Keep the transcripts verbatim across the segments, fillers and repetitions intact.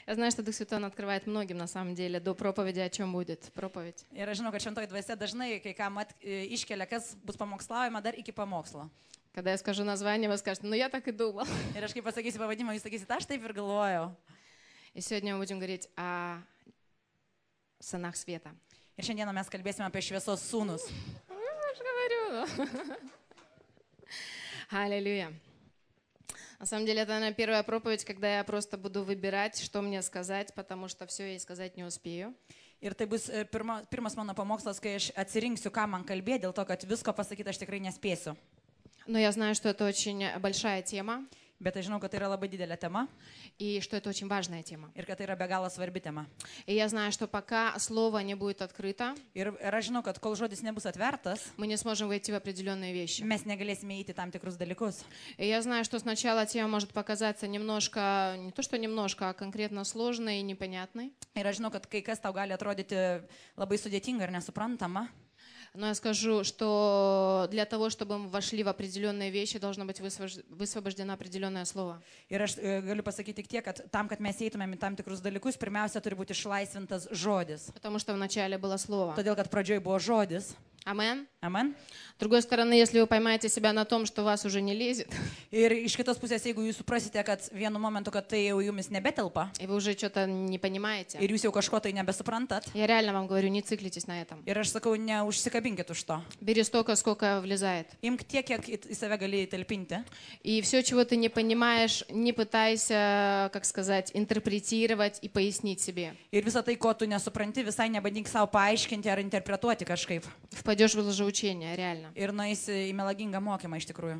Я знаю, что Дух Святой Он открывает многим, на самом деле, до проповеди, о чем будет проповедь. Ir aš žinau, kad šventoji dvasia dažnai kai kam at, iškelia, kas bus pamokslaujama dar iki pamokslo. Когда я скажу название, вы скажете, ну я так и думал. Ir aš kai pasakysiu pavadinimą, jūs sakysite, aš taip ir galvojau. И сегодня мы будем говорить о сынах света. Ir šiandieną mes kalbėsime apie šviesos sūnus. Я же говорю. Аллилуйя. На самом деле, это, наверное, первая проповедь, когда я просто буду выбирать, что мне сказать, потому что все я сказать не успею. Ir tai bus pirma, pirmas mano pamokslas, kai aš atsirinksiu, ką man kalbėti, dėl to, kad visko pasakyti aš tikrai nespėsiu. Но я знаю, что это очень большая тема. Bet aš žinau, kad tai yra labai didelė tema. И что это очень важная тема. Ir kad tai yra be galo svarbi tema. И я знаю, что пока слово не будет открыто, Ir, ir aš žinau, kad kol žodis nebus atvertas, мы не сможем войти в определенные вещи. mes negalėsime įeiti tam tikrus dalykus. И я знаю, что сначала тема может показаться немножко, не то что немножко, а конкретно сложной и непонятной. Ir aš žinau, kad kai kas tau gali atrodyti labai sudėtinga ir nesuprantama. Но я скажу, что для того, чтобы мы вошли в определенные вещи, должно быть высвобождено определенное слово. Ir aš galiu pasakyti tik tiek, kad tam, kad mes eitumėm į tam tikrus dalykus, pirmiausia turi būti išlaisvintas žodis. Потому что вначале было слово. Todėl, kad pradžioj buvo žodis. Амен. Amen. С другой стороны, если вы поймаете себя на том, что вас уже не лезет, Ir iš kitos pusės, jeigu jūs suprasite, kad vienu momentu, kad tai jau jumis nebetelpa, и вы уже что-то не понимаете, ir jūs jau kažko tai nebesuprantat, я реально вам говорю, не циклитесь на этом. ir aš sakau, neužsikabinkit už to. Бери столько, сколько влезает. Imk tiek, kiek į į save gali talpinti. И все, чего ты не понимаешь, не пытайся, как сказать, интерпретировать и пояснить себе. Ir visą tai, ko tu nesupranti, visai nebandyk savo paaiškinti ar interpretuoti kažkaip. Впадешь в лжеучение, реально. Ir nueisi į melagingą mokymą iš tikrųjų.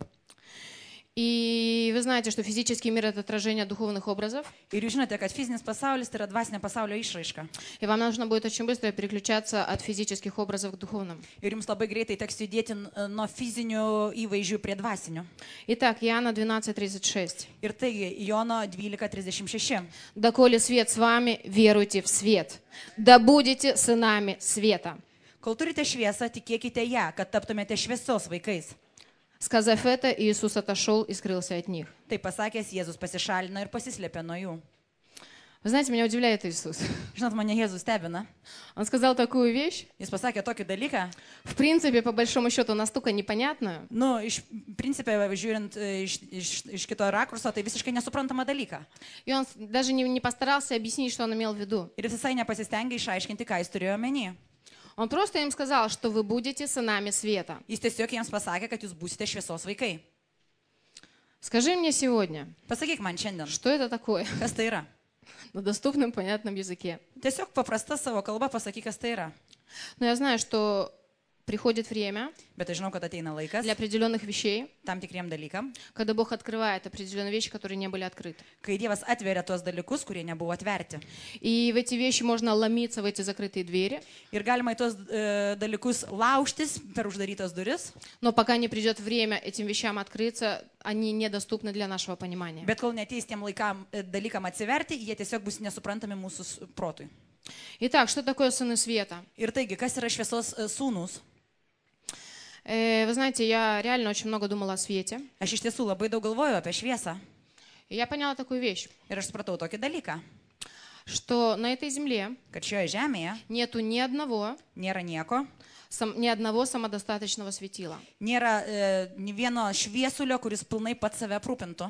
И вы знаете, что физический мир — это отражение духовных образов. Ir jūs žinote, kad fizinis pasaulis tai yra dvasinio pasaulio išraiška. И вам нужно будет очень быстро переключаться от физических образов к духовным. Ir jums labai greitai teks judėti nuo fizinių įvaizdžių prie dvasinių. Итак, Иоанна двенадцать тридцать шесть. Ir taigi, Jono dvylika trisdešimt šeši. «Доколе свет с вами, веруйте в свет, да будете сынами света». Kol turite šviesą, tikėkite ją, kad taptumėte šviesos vaikais. Сказав это, Иисус отошел и скрылся от них. Tai pasakęs, Jėzus pasišalino ir pasislėpė nuo jų. Вы знаете, меня удивляет Иисус. Žinot, mane Jėzus stebina. Он сказал такую вещь, Jis pasakė tokį dalyką, в принципе, по большому счету, настолько непонятную, nu, iš principė, žiūrint iš, iš, iš kito rakurso, tai visiškai nesuprantama dalyką. и он даже не, не постарался объяснить, что он имел в виду. Ir jis visai nepasistengė išaiškinti, ką jis turėjo omeny. Он просто им сказал, что вы будете сынами света. Jis tiesiog jiems pasakė, kad jūs būsite šviesos vaikai. Скажи мне сегодня, Pasakyk man šiandien, что это такое? kas tai yra. На доступном, понятном языке. Tiesiog paprasta savo kalba pasakyk, kas tai yra. Но я знаю, что приходит время Bet aš žinau, kad ateina laikas для определенных вещей, tam tikriem dalykam, когда Бог открывает определенные вещи, которые не были открыты. kai Dievas atveria tuos dalykus, kurie nebuvo atverti. И в эти вещи можно ломиться, в эти закрытые двери, Ir galima į tuos e, dalykus laužtis per uždarytas duris, но пока не придет время этим вещам открыться, они недоступны для нашего понимания. bet kol neteis tiem laikam, e, dalykam atsiverti, jie tiesiog bus nesuprantami mūsų s- protui. Итак, что такое сыны света? Ir taigi, kas yra šviesos e, sūnus? Э, Вы знаете, я реально очень много думала о свете. Aš iš tiesų labai daug galvoju apie šviesą. И я поняла такую вещь, Ir aš supratau tokį dalyką, что на этой земле kad šioje žemėje нету ни одного, nėra nieko, сам- ни одного самодостаточного светила. nėra e, ni vieno šviesulio, kuris pilnai pats save aprūpintų.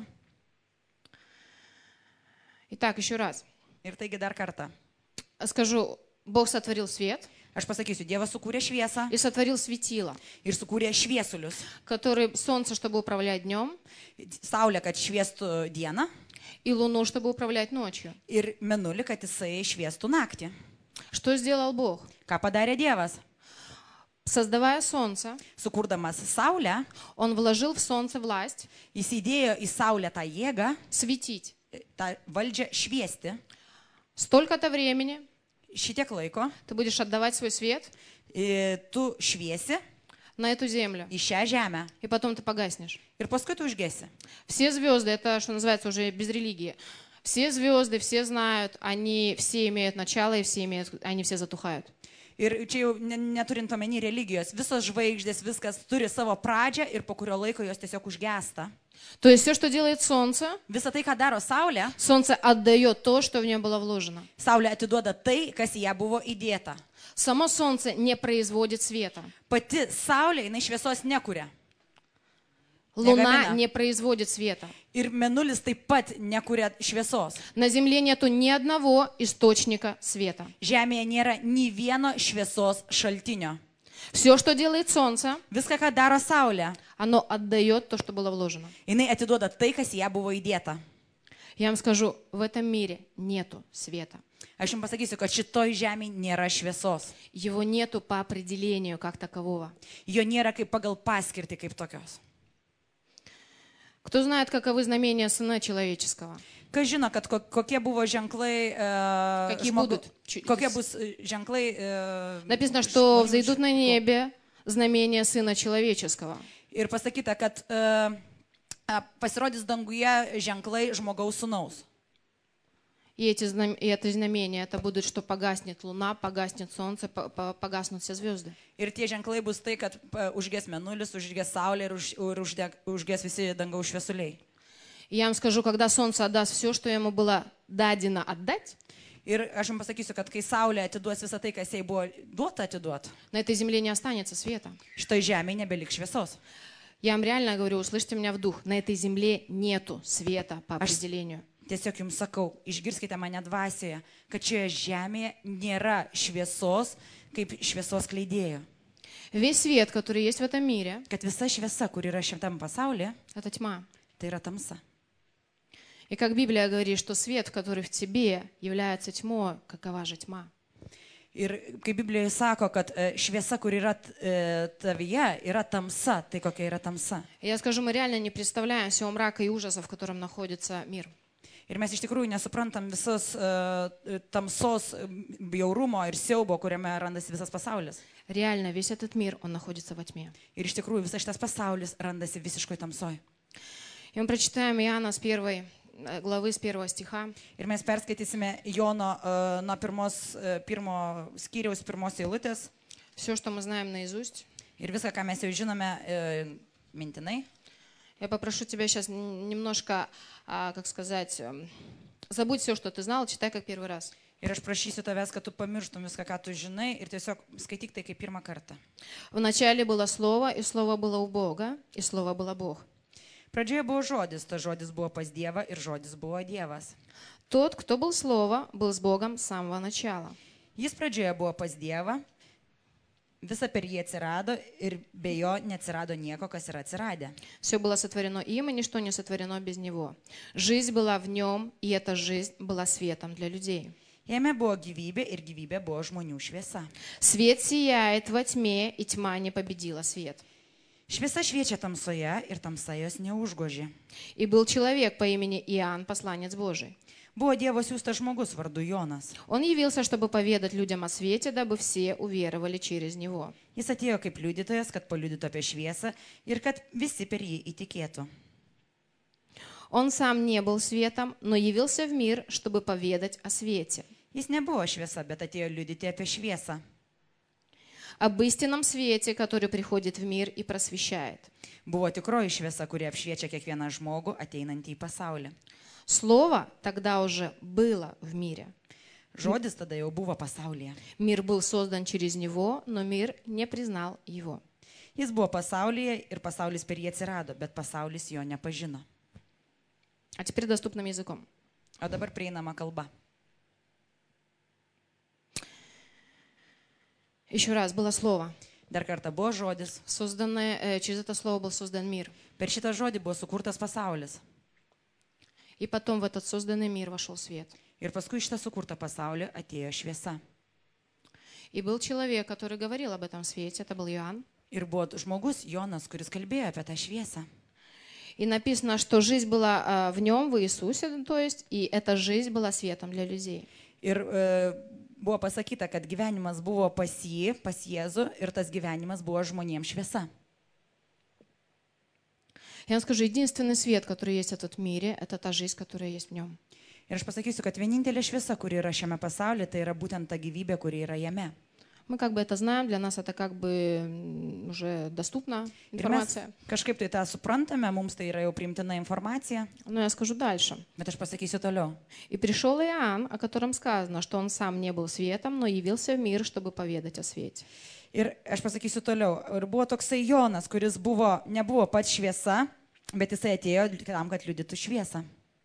Итак, еще раз. Ir taigi dar kartą. Скажу, Бог сотворил свет Aš pasakysiu, Dievas sukūrė šviesą и сотворил светило, ir sukūrė šviesulius. который солнце, чтобы управлять днем, Saulė, kad šviestų dieną и луну, чтобы управлять ночью. ir mėnulį, kad jisai šviestų naktį. Что сделал Бог? Ką padarė Dievas? Создавая солнце, Sukurdamas Saulę, Он вложил в солнце власть jis įdėjo į Saulę tą jėgą, светить. tą valdžią šviesti. Столько-то времени Šitiek laiko ты будешь отдавать свой свет i, tu šviesi на эту землю, į šią žemę и потом ты погаснешь. ir paskui tu užgesi. Все звезды, это, что называется, уже без религии. Все звезды, все знают, они все имеют начало, и все имеют, они все затухают. Ir čia jau ne- neturint omeny religijos, visos žvaigždės, viskas turi savo pradžią ir po kurio laiko jos tiesiog užgesta. То есть все, что делает солнце, Visą tai, ką daro Saulė, солнце отдает то, что в нее было вложено. Saulė atiduoda tai, kas į ją buvo įdėta. Само солнце не производит света. Pati Saulė, jinai šviesos nekuria. Луна Неgamina. не производит света. Ir Mėnulis taip pat nekuria šviesos. На Земле нету ни одного источника света. Žemėje nėra nei vieno šviesos šaltinio. Все, что делает солнце, Viską, ką daro Saulė, оно отдает то, что было вложено. jinai atiduoda tai, kas į ją buvo įdėta. Я вам скажу, в этом мире нету света. Aš jums pasakysiu, kad šitoj žemėje nėra šviesos. Его нету по определению как такового. Jo nėra kaip pagal paskirtį kaip tokios. Кто знает, каковы знамения Сына Человеческого? Kas žino, kad ko- kokie buvo ženklai, e, Какие žmogu- будут? Чуть- kokie bus e, ženklai. e, Написано, что žmonių взойдут на ž- небе знамения Сына Человеческого. Ir pasakyta, kad e, a, pasirodys danguje ženklai žmogaus sūnaus. И эти знам- и это знамение, это будет, что погаснет луна, погаснет солнце, по- по- погаснут все звезды. Ir tie ženklai bus tai, kad e, užges Mėnulis, užges Saulė ir, už, ir uždeg, užges visi dangaus šviesuliai. И я вам скажу, когда солнце отдаст все, что ему было дадено отдать, Ir aš jums pasakysiu, kad kai Saulė atiduos visą tai, kas jai buvo duota atiduoti, на этой земле не останется света. šitoj žemėje nebeliks šviesos. Я вам реально говорю, услышьте меня в дух, на этой земле нету света по определению. Tiesiog jums sakau, išgirskite mane dvasioje, kad šioje žemėje nėra šviesos kaip šviesos kleidėjo. Весь свет, который есть в этом мире, Kad visa šviesa, kur yra šitam pasaulyje, это тьма. tai yra tamsa. И как Библия говорит, что свет, который в тебе, является тьмой, какова же тьма? Ir kaip Biblijoje sako, kad e, šviesa, kur yra e, tavyje, yra tamsa, tai kokia yra tamsa. И я скажу, мы реально не представляем всего мрака и ужаса, в котором находится мир. Ir mes iš tikrųjų nesuprantam visos e, tamsos, e, bjaurumo ir siaubo, kuriame randasi visas pasaulis. Реально, весь этот мир, он находится во тьме. Ir iš tikrųjų visas šitas pasaulis randasi visiškoj tamsoj. И мы прочитаем Иоанна с первой э, главы, с первого стиха. Ir mes perskaitysime Jono e, nuo pirmos, e, pirmo skyriaus pirmos eilutės. Все, что мы знаем наизусть. Ir viską, ką mes jau žinome e, mintinai. Я попрошу тебя сейчас немножко, а, как сказать, эм, забудь все, что ты знал, читай как первый раз. Ir aš prašysiu tavęs, kad tu pamirštum viską, ką tu žinai ir tiesiog skaityk tai kaip pirmą kartą. Вначале было Слово, и Слово было у Бога, и Слово было Бог. Pradžioje buvo žodis, tas žodis buvo pas Dievą ir žodis buvo Dievas. Тот, кто был Слово, был с Богом с самого начала. Jis pradžioje buvo pas Dievą, visa per jį atsirado ir be jo neatsirado nieko, kas yra atsiradę. Все было сотворено им, и ничто не сотворено без Него. Жизнь была в Нем, и эта жизнь была светом для людей. Jame buvo gyvybė ir gyvybė buvo žmonių šviesa. Свет сияет во тьме, и тьма не победила свет. Šviesa šviečia tamsoje ir tamsa jos neužgožė. И был человек по имени Иоанн, посланец Божий. Buvo Dievo siųstas žmogus vardu Jonas. Он явился, чтобы поведать людям о свете, дабы все уверовали через Него. Jis atėjo kaip liudytojas, kad paliudytų apie šviesą ir kad visi per jį įtikėtų. Он сам не был светом, но явился в мир, чтобы поведать о свете. Jis nebuvo šviesa, bet atėjo liudyti apie šviesą. Об истинном свете, который приходит в мир и просвещает. Buvo tikroji šviesa, kuri apšviečia kiekvieną žmogų ateinantį į pasaulį. Слово тогда уже было в мире. Žodis tada jau buvo pasaulyje. Мир был создан через Него, но мир не признал Его. Jis buvo pasaulyje ir pasaulis per jį atsirado, bet pasaulis jo nepažino. А теперь доступным языком. O dabar prieinama kalba. Еще раз, было Слово. Dar kartą buvo žodis. Созданное, э, через это Слово был создан мир. Per šitą žodį buvo sukurtas pasaulis. И потом в этот созданный мир вошел свет. Ir paskui šitą sukurtą pasaulį atėjo šviesa. И был человек, который говорил об этом свете, это был Иоанн. Ir buvo žmogus Jonas, kuris kalbėjo apie tą šviesą. И написано, что жизнь была а, в нем, в Иисусе, то есть, и эта жизнь была светом для людей. Ir e, buvo pasakyta, kad gyvenimas buvo pas jį, pas Jėzų, ir tas gyvenimas buvo žmonėms šviesa. Я вам скажу, единственный свет, который есть в этом мире, это та жизнь, которая есть в нем. Ir aš pasakysiu, kad vienintelė šviesa, kuri yra šiame pasaulyje, tai yra būtent ta gyvybė, kuri yra jame. Мы как бы это знаем, для нас это как бы м, уже доступна Ir mes информация. kažkaip tai tą suprantame, mums tai yra jau priimtina informacija, Но я скажу дальше. bet aš pasakysiu toliau. «И пришел Иоанн, о котором сказано, что он сам не был светом, но явился в мир, чтобы поведать о свете». Ir aš pasakysiu toliau. Ir buvo toksai Jonas, kuris buvo, nebuvo pats šviesa, bet jisai atėjo tam, kad liudytų šviesą.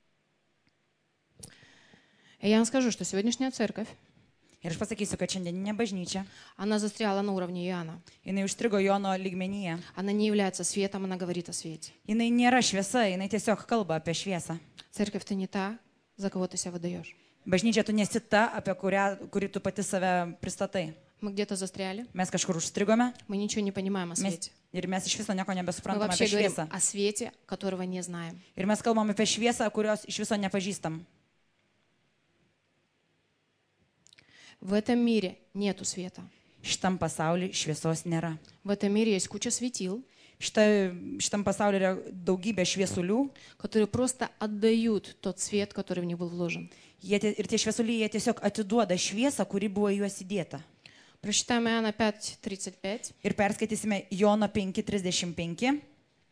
И я вам скажу, что сегодняшняя церковь, Ir aš pasakysiu, kad šiandieninė bažnyčia, она застряла на уровне Иоанна. jinai užstrigo Jono lygmenyje. Она не является светом, она говорит о свете. Jinai nėra šviesa, jinai tiesiog kalba apie šviesą. Церковь, ты не та, за кого ты себя выдаешь. Bažnyčia tu nesi ta, apie kurią, kuri tu pati save pristatai. Мы где-то застряли, Mes kažkur užstrigome мы ничего не понимаем о mes, свете. ir mes iš viso nieko Мы nebesuprantame вообще apie говорим šviesą. о свете, которого не знаем. Ir mes kalbam apie šviesą, kurios iš viso nepažįstam. В этом мире нету света. Šitam pasauliu šviesos nėra. В этом мире есть куча светил, Šita, šitam pasauliu yra daugybė šviesulių. которые просто отдают тот свет, который в них был вложен. Jie, tie- ir tie šviesuliai, jie tiesiog atiduoda šviesą, kuri buvo į juos įdėta. Прочитаем Иоанна пять тридцать пять. Ir perskaitysime Jono penki trisdešimt penki,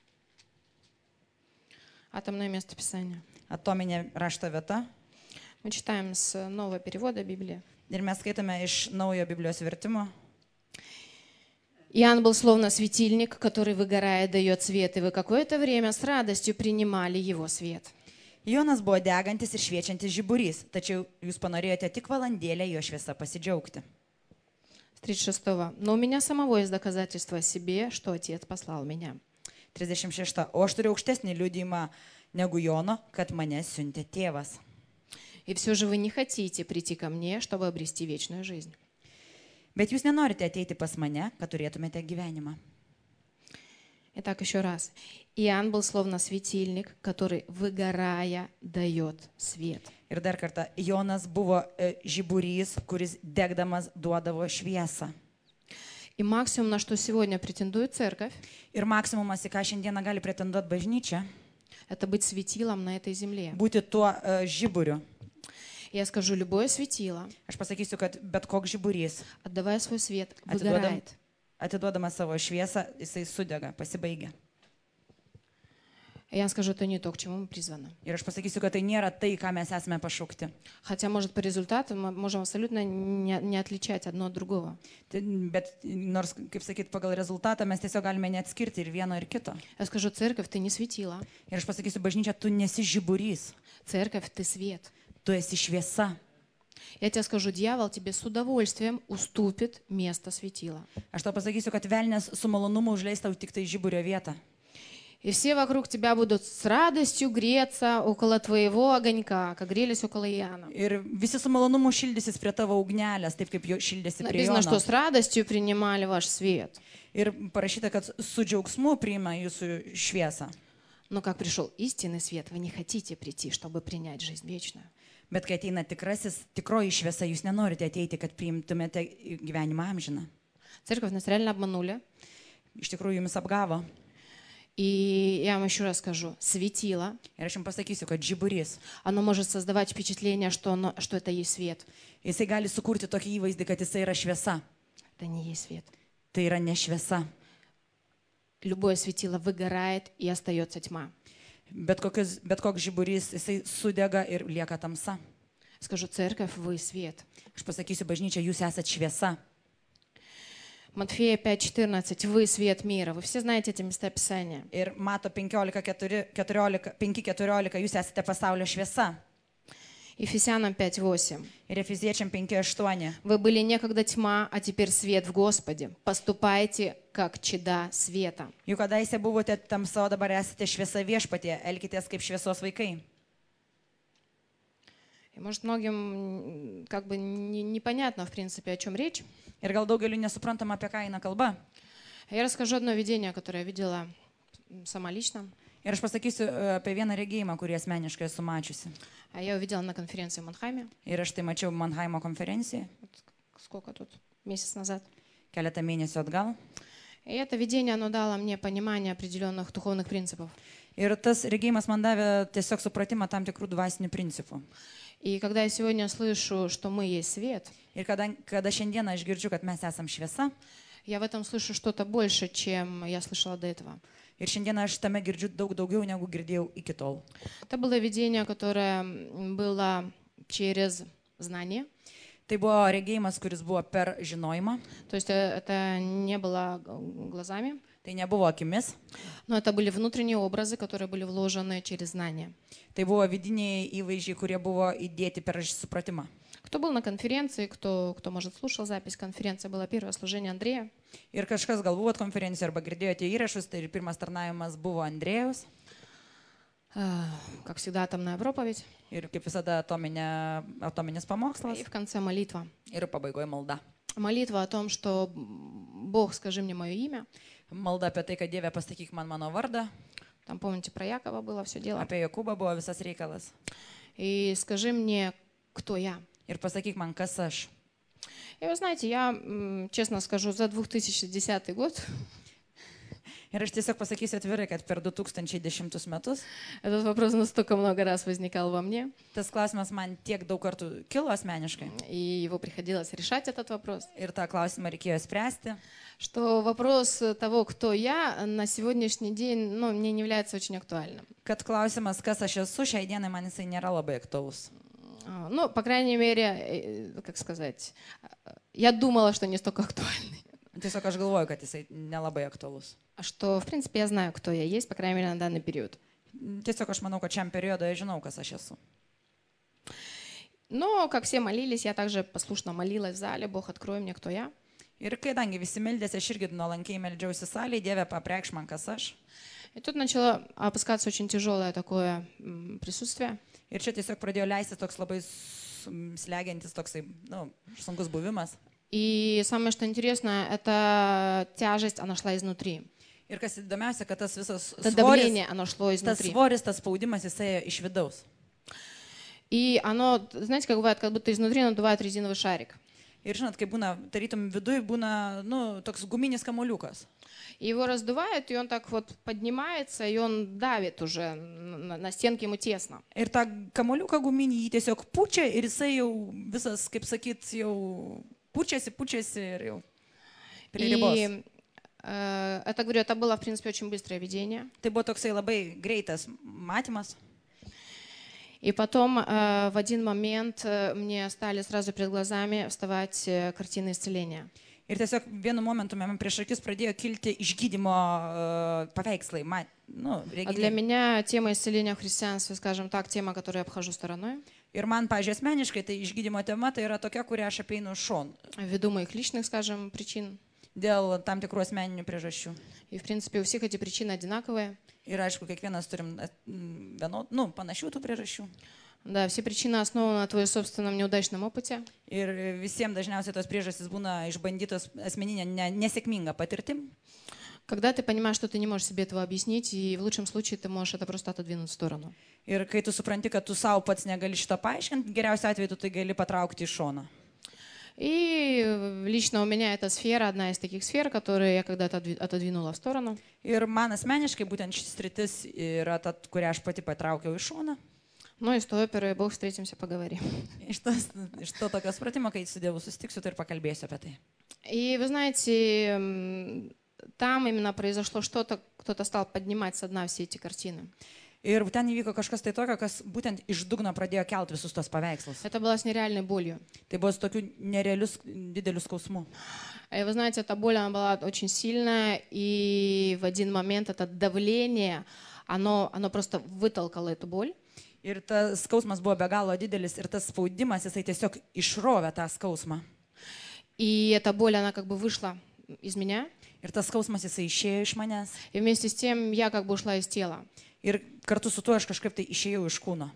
Атомное место Писания. atominė rašto vieta. Мы читаем с нового перевода Библии. Ir mes skaitome iš naujo Biblijos vertimo. Иоанн был словно светильник, который, выгорая, дает свет, и вы какое-то время с радостью принимали его свет. Jonas buvo degantis ir šviečiantis žiburys, tačiau jūs panorėjote tik valandėlę jo šviesą pasidžiaugti. С тридцать шестого. Но у меня самого есть доказательство о себе, что Отец послал меня. trisdešimt šešta. O aš turiu aukštesnį liudijimą negu Jono, kad mane siuntė tėvas. И все же вы не хотите прийти ко мне, чтобы обрести вечную жизнь. Bet jūs nenorite ateiti pas mane, kad turėtumėte gyvenimą. Итак, еще раз. Иоанн был словно светильник, который, выгорая, дает свет. Ir dar kartą, Jonas buvo e, žiburys, kuris degdamas duodavo šviesą. И максимум, на что сегодня претендует церковь, Ir maksimumas, į ką šiandieną gali pretenduoti bažnyčia, это быть светилом на этой земле. būti tuo e, žiburiu. Я скажу, любое светило, Aš pasakysiu, kad bet koks žiburys, отдавая свой свет, atiduodam, выгорает. atiduodamas savo šviesą, jisai sudega, pasibaigia. Я скажу, это не то, к чему мы призваны. Ir aš pasakysiu, kad tai nėra tai, ką mes esame pašaukti. Хотя, может, по результату мы можем абсолютно не, не отличать одно от другого. Tai- Bet nors, kaip sakyt, pagal rezultatą mes tiesiog galime neatskirti ir vieno, ir kito. Я скажу, церковь, ты не светила. Ir aš pasakysiu, bažnyčia, tu nesi žiburys, Церковь, ты свет. tu esi šviesa. Я тебе скажу, дьявол тебе с удовольствием уступит место светила. Aš tau pasakysiu, kad velnės su malonumu užleis tau tik tai žiburio vietą. И все вокруг тебя будут с радостью греться около твоего огонька, как грелись около Иоанна. Ir visi su malonumu šildysis prie tavo ugnelės, taip kaip jo šildėsi prie Написано, что Jono. с радостью принимали ваш свет. Ir parašyta, kad su džiaugsmu priima jūsų šviesą. Но как пришел истинный свет, вы не хотите прийти, чтобы принять жизнь вечную. Bet kai ateina tikrasis, tikroji šviesa, jūs nenorite ateiti, kad priimtumėte gyvenimą amžiną. Церковь нас реально обманули. Iš tikrųjų, jumis apgavo. И я вам еще раз скажу, светило, Ir aš jums pasakysiu, kad žiburys, оно может создавать впечатление, что, оно, что это есть свет. jisai gali sukurti tokį įvaizdį, kad jisai yra šviesa. Это не есть свет. Tai yra ne šviesa. Любое светило выгорает и остается тьма. Bet, kokius, bet koks žiburys, jisai sudega ir lieka tamsa. Скажу, церковь, вы свет. Aš pasakysiu, bažnyčia, jūs esate šviesa. Матфея пять четырнадцать, вы свет мира. Вы все знаете эти места Писания. Ir mato penkiolika keturiolika, penki keturiolika, jūs esate pasaulio šviesa. Ефесянам пять восемь. Ir Efeziečiam penki aštuoni. Вы были некогда тьма, а теперь свет в Господе. Поступайте, как чада света. Juk kadaise buvote tamsa, o dabar esate šviesa viešpatie, elkitės kaip šviesos vaikai. И может многим м, как бы не- непонятно, в принципе, о чем речь. Ir gal daugeliu nesuprantama, apie ką eina kalba. Я расскажу одно видение, которое я видела м, сама лично. Ir aš pasakysiu e, apie vieną regėjimą, kurį asmeniškai esu mačiusi. А я увидела на конференции в Манхайме. Ir aš tai mačiau Manheimo konferencijoje Вот сколько тут? Месяц назад. keletą mėnesių atgal. И это видение, оно дало мне понимание определенных духовных принципов. Ir tas regėjimas man davė tiesiog supratimą tam tikrų dvasinių principų. И когда я сегодня слышу, что мы есть свет, Ir kada, kada šiandieną aš girdžiu, kad mes esam šviesa, я в этом слышу что-то больше, чем я слышала до этого. ir šiandieną aš tame girdžiu daug daugiau, negu girdėjau iki tol. Это было видение, которое было через знание. Tai buvo regėjimas, kuris buvo per žinojimą. То есть это не было глазами, Tai nebuvo akimis. но это были внутренние образы, которые были вложены через знание. Tai buvo vidiniai įvaizdžiai, kurie buvo įdėti per supratimą. Кто был на конференции, кто, кто, может, слушал запись конференции, было первое служение Андрея. Ir kažkas gal buvot konferencijoje arba girdėjote įrašus, tai ir pirmas tarnavimas buvo Andrėjus. Э, Как всегда, атомная проповедь. Ir kaip visada atominė, atominis pamokslas. И в конце молитва. Ir pabaigoje malda. Молитва о том, что Бог, скажи мне мое имя. Malda apie tai, kad Dieve pasakyk man mano vardą. Там, помните, про Якова было все дело. Apie Jokūbą buvo visas reikalas. И скажи мне, кто я. Ir pasakyk man, kas aš. И вы знаете, я, м, честно скажу, за две тысячи десятый год Ir aš tiesiog pasakysiu atvirai, kad per du tūkstančiai dešimtus metus этот вопрос настолько много раз возникал во мне, tas klausimas man tiek daug kartų kilo asmeniškai. и его приходилось решать, этот вопрос, Ir tą klausimą reikėjo spręsti. что вопрос того, кто я, на сегодняшний день, ну, мне не является очень актуальным. Kad klausimas, kas aš esu, šiai dienai man jisai nėra labai aktualus. А, Ну, по крайней мере, э, как сказать, я думала, что не столько актуальный. Tiesiog aš galvoju, kad jisai nelabai aktualus. А Что, в принципе, я знаю, кто я есть, по крайней мере, на данный период. Tiesiog aš manau, kad šiam periodui aš žinau, kas aš esu. Но, как все молились, я также послушно молилась в зале: Бог, открой мне, кто я. Ir kadangi visi meldėsi, aš irgi nuolankiai meldžiausi salėje, Dieve papreikš man, kas aš. И тут начало опускаться очень тяжелое такое м, присутствие. Ir čia tiesiog pradėjo leisti toks labai slegiantis, toksai, nu, sunkus buvimas. И самое, что интересно, эта тяжесть, она шла изнутри. Ir kas įdomiausia, kad tas visas Это svoris, давление, оно шло tas изнутри. svoris, tas spaudimas, jisai iš vidaus. И оно, знаете, как бывает, как будто изнутри надувает резиновый шарик. Ir žinot, kai būna, tarytum viduje būna, nu, toks guminis kamuoliukas. И его раздувает, и он так вот поднимается, и он давит уже, на, на стенке ему тесно. Ir tą kamuoliuką guminį jį tiesiog pučia ir jisai jau visas, kaip sakyt, jau pučiasi, pučiasi ir jau prie ribos. И э, это, говорю, это было, в принципе, очень быстрое видение. Tai buvo toksai labai greitas matymas. И потом э, в один момент э, мне стали сразу перед глазами вставать э, картины исцеления. Ir tiesiog vienu momentu man prieš akis pradėjo kilti išgydymo uh, paveikslai. Ma, nu, А для меня тема исцеления в христианстве, скажем так, тема, которую я обхожу стороной, Ir man, pažiūrėjau, asmeniškai, tai išgydymo tema tai yra tokia, kurią aš apeinu šon. ввиду моих личных, скажем, причин. Dėl tam tikrų asmeninių priežasčių. И, в принципе, у всех эти причины одинаковые. Ir aišku, kiekvienas turim vieno, nu, panašių tų priežasčių. Да, все причины основаны на твоем собственном неудачном опыте. Ir visiems dažniausiai tos priežastys būna išbandytos asmeninė ne, nesėkminga patirtim. Когда ты понимаешь, что ты не можешь себе этого объяснить, и в лучшем случае ты можешь это просто отодвинуть в сторону. Ir kai tu supranti, kad tu savo pats negali šito paaiškinti, geriausiu atveju tu tai gali patraukti į šoną. И лично у меня эта сфера, одна из таких сфер, которые я когда-то отодвинула в сторону. Ir man asmeniškai būtent šis sritis yra ta, kurią aš pati patraukiau į šoną. Ну и с той оперой «Бог, встретимся, поговорим». Iš to, iš to tokio supratimo, kai su Dievu susitiksiu, tai ir pakalbėsiu apie tai. И вы знаете, м, там именно произошло что-то, кто-то стал поднимать со дна все эти картины. Ir ten įvyko kažkas tai tokio, kas būtent iš dugno pradėjo kelti visus tos paveikslus. Это было с нереальной болью. Tai buvo su tokiu nerealiu, dideliu skausmu. И вы знаете, эта боль, она была очень сильная, и в один момент это давление, оно, оно просто вытолкало эту боль. Ir tas skausmas buvo be galo didelis ir tas spaudimas, jisai tiesiog išrovė tą skausmą. И эта боль, она как бы вышла из меня. Ir tas skausmas, jisai išėjo iš manęs. И вместе с тем я как бы ушла из тела. Ir kartu su tuo aš kažkaip tai išėjau iš kūno.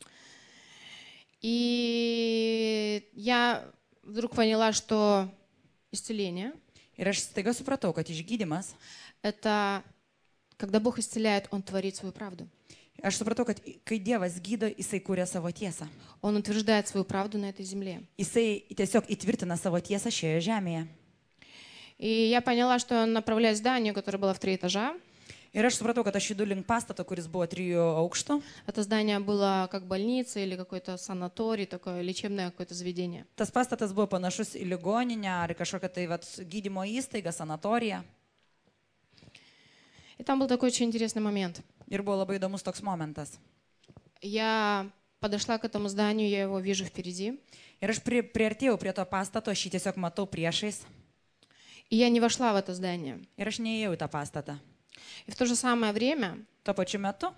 И я вдруг поняла, что исцеление Ir aš staiga supratau, kad išgydymas, — это когда Бог исцеляет, Он творит свою правду. aš supratau, kad kai Dievas gydo, jisai kūrė savo tiesą. Он утверждает свою правду на этой земле. Jisai tiesiog įtvirtina savo tiesą šioje žemėje. И я поняла, что направляюсь в здание, которое было в три этажа. Ir aš supratau, kad aš judu link pastato, kuris buvo trijų aukštų. Это здание было как больница или какой-то санаторий, такое лечебное какое-то заведение. Tas pastatas buvo panašus į ligoninę ar į kažkokią tai vat, gydymo įstaigą, sanatoriją. И там был такой очень интересный момент. Ir buvo labai įdomus toks momentas. Я подошла к этому зданию, я его вижу впереди. Ir aš pri, priartėjau prie to pastato, aš jį tiesiog matau priešais. И я не вошла в это здание. Ir aš neėjau į tą pastatą. И в то же самое время Tuo pačiu metu,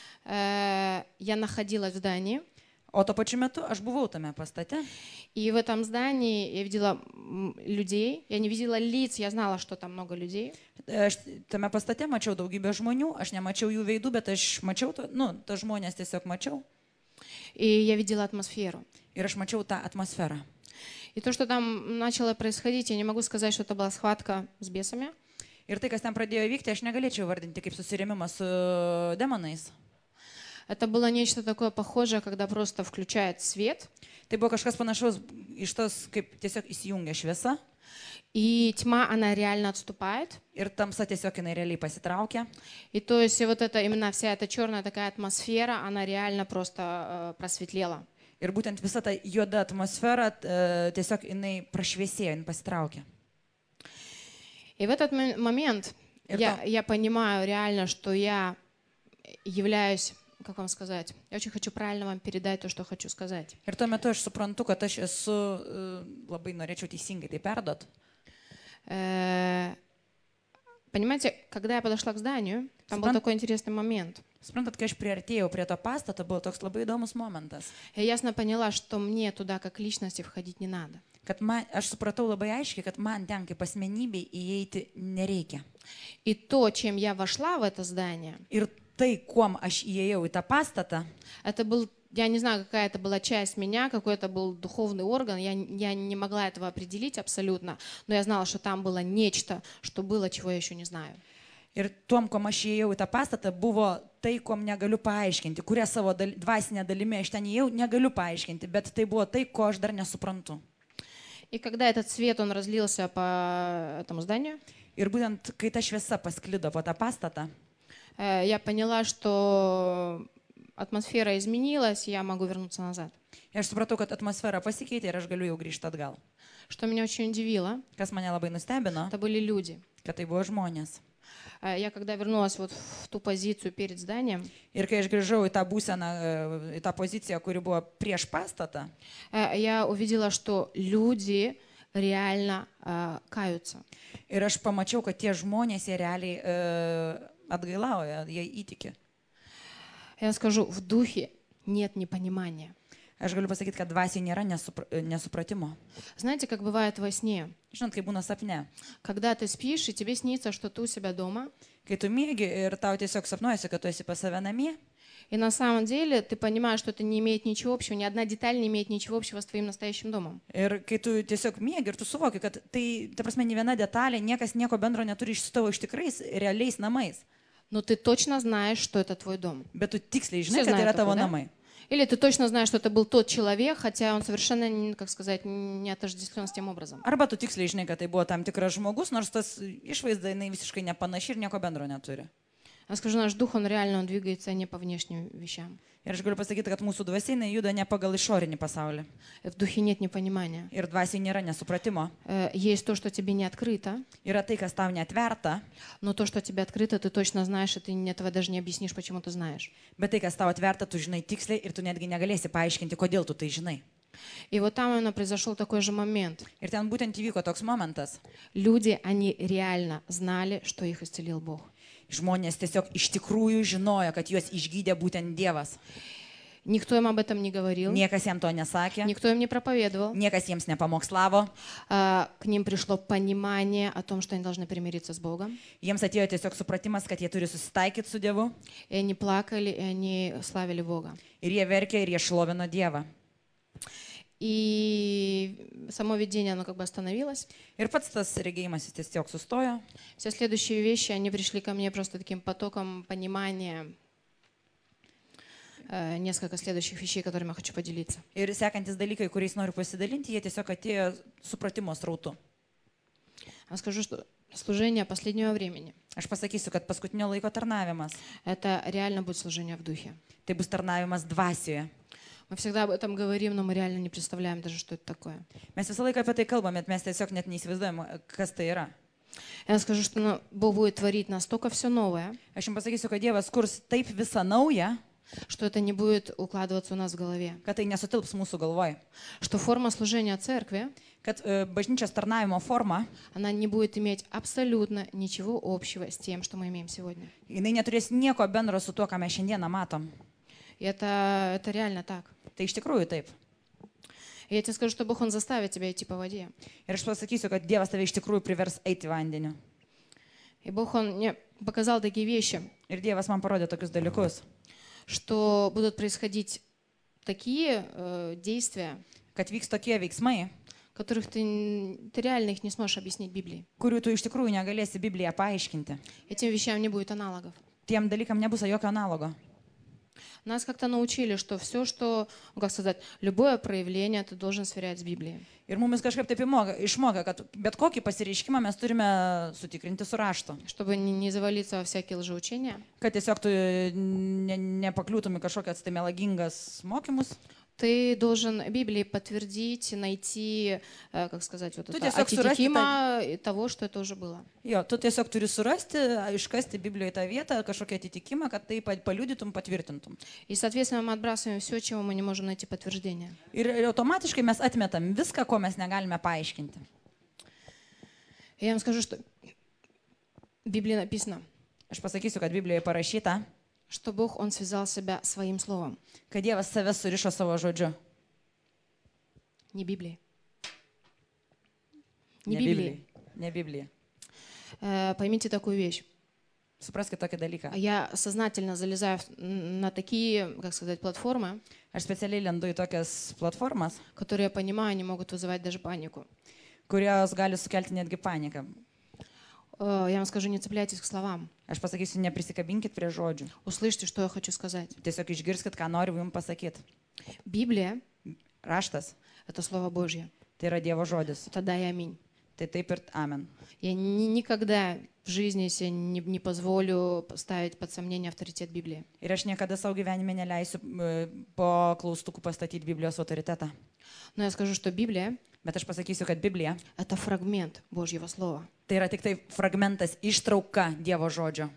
э, я находилась в здании. o tuo pačiu metu aš buvau tame pastate. И в этом здании я видела м, людей. Я не видела лиц, я знала, что там много людей. Aš tame pastate mačiau daugybę žmonių, aš nemačiau jų veidų, bet aš mačiau, to, nu, tos žmonės tiesiog mačiau. И я видела атмосферу. Ir aš mačiau tą atmosferą. И то, что там начало происходить, я не могу сказать, что это была схватка с бесами. Ir tai, kas ten pradėjo vykti, aš negalėčiau vardinti kaip susirėmimas su demonais. Это было нечто такое похожее, когда просто включает свет, Tai buvo kažkas panašaus iš tos, kaip tiesiog įsijungia šviesa и тьма, она реально отступает. ir tamsa tiesiog jinai realiai pasitraukia. И то есть и вот это, именно вся эта черная такая атмосфера, она реально просто э, просветлела. Ir būtent visa ta juoda atmosfera e, tiesiog jinai prašviesėjo, jinai pasitraukė. И в этот мо- момент Это- я, я понимаю реально, что я являюсь, как вам сказать, я очень хочу правильно вам передать то, что хочу сказать. Ir tuo metu aš suprantu, kad aš esu, e, labai norėčiau teisingai tai perduot. Э, Понимаете, когда я подошла к зданию, там был Спран- такой интересный момент. Suprantat, kai aš priartėjau prie to pastato, buvo toks labai įdomus momentas. Я ясно поняла, что мне туда как личности входить не надо. Kad man, aš supratau labai aiškiai, kad man ten kaip asmenybei įeiti nereikia. И то, чем я вошла в это здание, Ir tai, kuom aš įėjau į tą pastatą, это был, я не знаю, какая это была часть меня, какой это был духовный орган, я, я не могла этого определить абсолютно, но я знала, что там было нечто, что было, чего я еще не знаю. ir tuom, kuom aš įėjau į tą pastatą, buvo tai, kuom negaliu paaiškinti, kurią savo dal, dvasinę dalimi aš ten įėjau, negaliu paaiškinti, bet tai buvo tai, ko aš dar nesuprantu. И когда этот свет, он разлился по этому зданию, Ir būtent, kai ta šviesa pasklido po tą pastatą, э, я поняла, что атмосфера изменилась, и я могу вернуться назад. ir aš supratau, kad atmosfera pasikeitė ir aš galiu jau grįžti atgal. Что меня очень удивило, Kas mane labai nustebino, это были люди. kad tai buvo žmonės. Э, Я когда вернулась вот в ту позицию перед зданием, Ir kai aš grįžau į tą būseną, į tą poziciją, kuri buvo prieš pastatą, э, я увидела, что люди реально э, каются. ir aš pamačiau, kad tie žmonės, jie realiai e, atgailauja, jie įtikė. Я скажу, в духе нет непонимания. Aš galiu pasakyti, kad dvasiai nėra nesupra, nesupratimo. Знаете, как бывает во сне? Žinot, kai būna sapne, Когда ты спишь, и тебе снится, что ты у себя дома, kai tu miegi ir tau tiesiog sapnuojasi, kad tu esi pas save namie, и на самом деле ты понимаешь, что это не имеет ничего общего, ни одна деталь не имеет ничего общего с твоим настоящим домом. ir kai tu tiesiog miegi ir tu suvoki, kad tai, ta prasme, ne viena detalė, niekas nieko bendro neturi iš tavo iš tikrais realiais namais, Но ты точно знаешь, что это твой дом. bet tu tiksliai Все žinai, kad tai yra знают tavo такое, да? namai. Или ты точно знаешь, что это был тот человек, хотя он совершенно, не- как сказать, не отождествлен с тем образом. Arba tu tiksliai žinai, kad tai buvo tam tikras žmogus, nors tas išvaizda jinai visiškai nepanaši ir nieko bendro neturi. Я скажу, наш дух, он реально, он двигается не по внешним вещам. Ir aš galiu pasakyti, kad mūsų dvasinai juda ne pagal išorinį pasaulį. В духе нет непонимания. Ir dvasiai nėra nesupratimo. Э, Есть то, что тебе не открыто, Yra tai, kas tau netverta, но то, что тебе открыто, ты точно знаешь, и ты этого даже не объяснишь, почему ты знаешь. bet tai, kas tau atverta, tu žinai tiksliai ir tu netgi negalėsi paaiškinti, kodėl tu tai žinai. И вот там именно произошел такой же момент. Ir ten būtent įvyko toks momentas. Люди, они реально знали, что их исцелил Бог. Žmonės tiesiog iš tikrųjų žinojo, kad juos išgydė būtent Dievas. Никто им об этом не говорил, Niekas jiems to nesakė, никто им не проповедовал. niekas jiems nepamokslavo, А, К ним пришло понимание о том, что они должны примириться с Богом. jiems atėjo tiesiog supratimas, kad jie turi susitaikyti su Dievu. И они плакали, и они славили Бога. Ir jie verkė ir jie šlovino Dievą. И само видение, оно как бы остановилось. Ir pats tas regėjimas jis tiesiog sustojo. Все следующие вещи, они пришли ко мне просто таким потоком понимания. Э, Несколько следующих вещей, которыми я хочу поделиться. Ir sekantis dalykai, kuriais noriu pasidalinti, jie tiesiog atėjo supratimo srautu. Я скажу, что служение последнего времени. Aš pasakysiu, kad paskutinio laiko tarnavimas. Это реально будет служение в духе. Tai bus tarnavimas dvasioje. Мы всегда об этом говорим, но мы реально не представляем даже, что это такое. Mes visą laiką apie tai kalbame, bet mes tiesiog net neįsivaizduojame, kas tai yra. Я скажу, что ну, Бог будет творить настолько все новое, Aš jums pasakysiu, kad Dievas kurs taip visą naują, что это не будет укладываться у нас в голове. kad tai nesutilps mūsų galvoj. Что форма служения церкви, Kad e, bažnyčios tarnavimo forma, она не будет иметь абсолютно ничего общего с тем, что мы имеем сегодня. jinai neturės nieko bendro su tuo, ką mes šiandieną matom. И это, это реально так. Tai iš tikrųjų taip. И я тебе скажу, что Бог, Он заставит тебя идти по воде. Ir aš pasakysiu, kad Dievas tave iš tikrųjų privers eiti vandeniu. И Бог, Он мне показал такие вещи, Ir Dievas man parodė tokius dalykus, что будут происходить такие э, действия, kad vyks tokie veiksmai, которых ты, н- ты реально их не сможешь объяснить Библией. kurių tu iš tikrųjų negalėsi Bibliją paaiškinti. Этим вещам не будет аналогов. Tiem dalykam nebus jokio analogo. Нас как-то научили, что все, что, ну, как сказать, любое проявление ты должен сверять с Библией. Ir mumis kažkaip taip įmoka- išmokė, kad bet kokį pasireiškimą mes turime sutikrinti su raštu. Чтобы не, не завалиться во всякие лжеучения, Kad tiesiog tu ne, nepakliūtum į kažkokias tai melagingas mokymus. ты должен Библией подтвердить, найти, э, как сказать, вот Ты это tiesiog surasti антитекима того, что это уже было. Jo, tu tiesiog turi surasti, iškasti Biblijoje tą vietą, kažkokią atitikimą, kad tai pa- paliudytum, patvirtintum. И, соответственно, мы отбрасываем все, чего мы не можем найти подтверждение. Ir automatiškai mes atmetam viską, ko mes negalime paaiškinti. И я вам скажу, что в Библии написано, Aš pasakysiu, kad Biblijoje parašyta, что Бог, Он связал себя своим словом, kad Dievas save surišo savo žodžiu. не Библией. Не Ne Библией. Ne Biblija. Э, Поймите такую вещь. Supraskite tokį dalyką. Я сознательно залезаю в- на такие, как сказать, платформы, Aš specialiai lendu į tokias platformas, которые, я понимаю, не могут вызывать даже панику. kurios gali sukelti netgi paniką. Э, Я вам скажу, не цепляйтесь к словам. Aš pasakysiu, neprisikabinkit prie žodžių. Услышьте, что я хочу сказать. Tiesiog išgirskit, ką noriu jums pasakyti. Библия Raštas — это Слово Божье. tai yra Dievo žodis. Это да и аминь. Tai taip ir amen. Я ни- никогда в жизни себе не, не позволю ставить под сомнение авторитет Библии. Ir aš niekada savo gyvenime neleisiu e, po klaustukų pastatyti Biblijos autoritetą. Но я скажу, что Библия Bet aš pasakysiu, kad Biblija — это фрагмент Божьего Слова. tai yra tik tai fragmentas, ištrauka Dievo žodžio.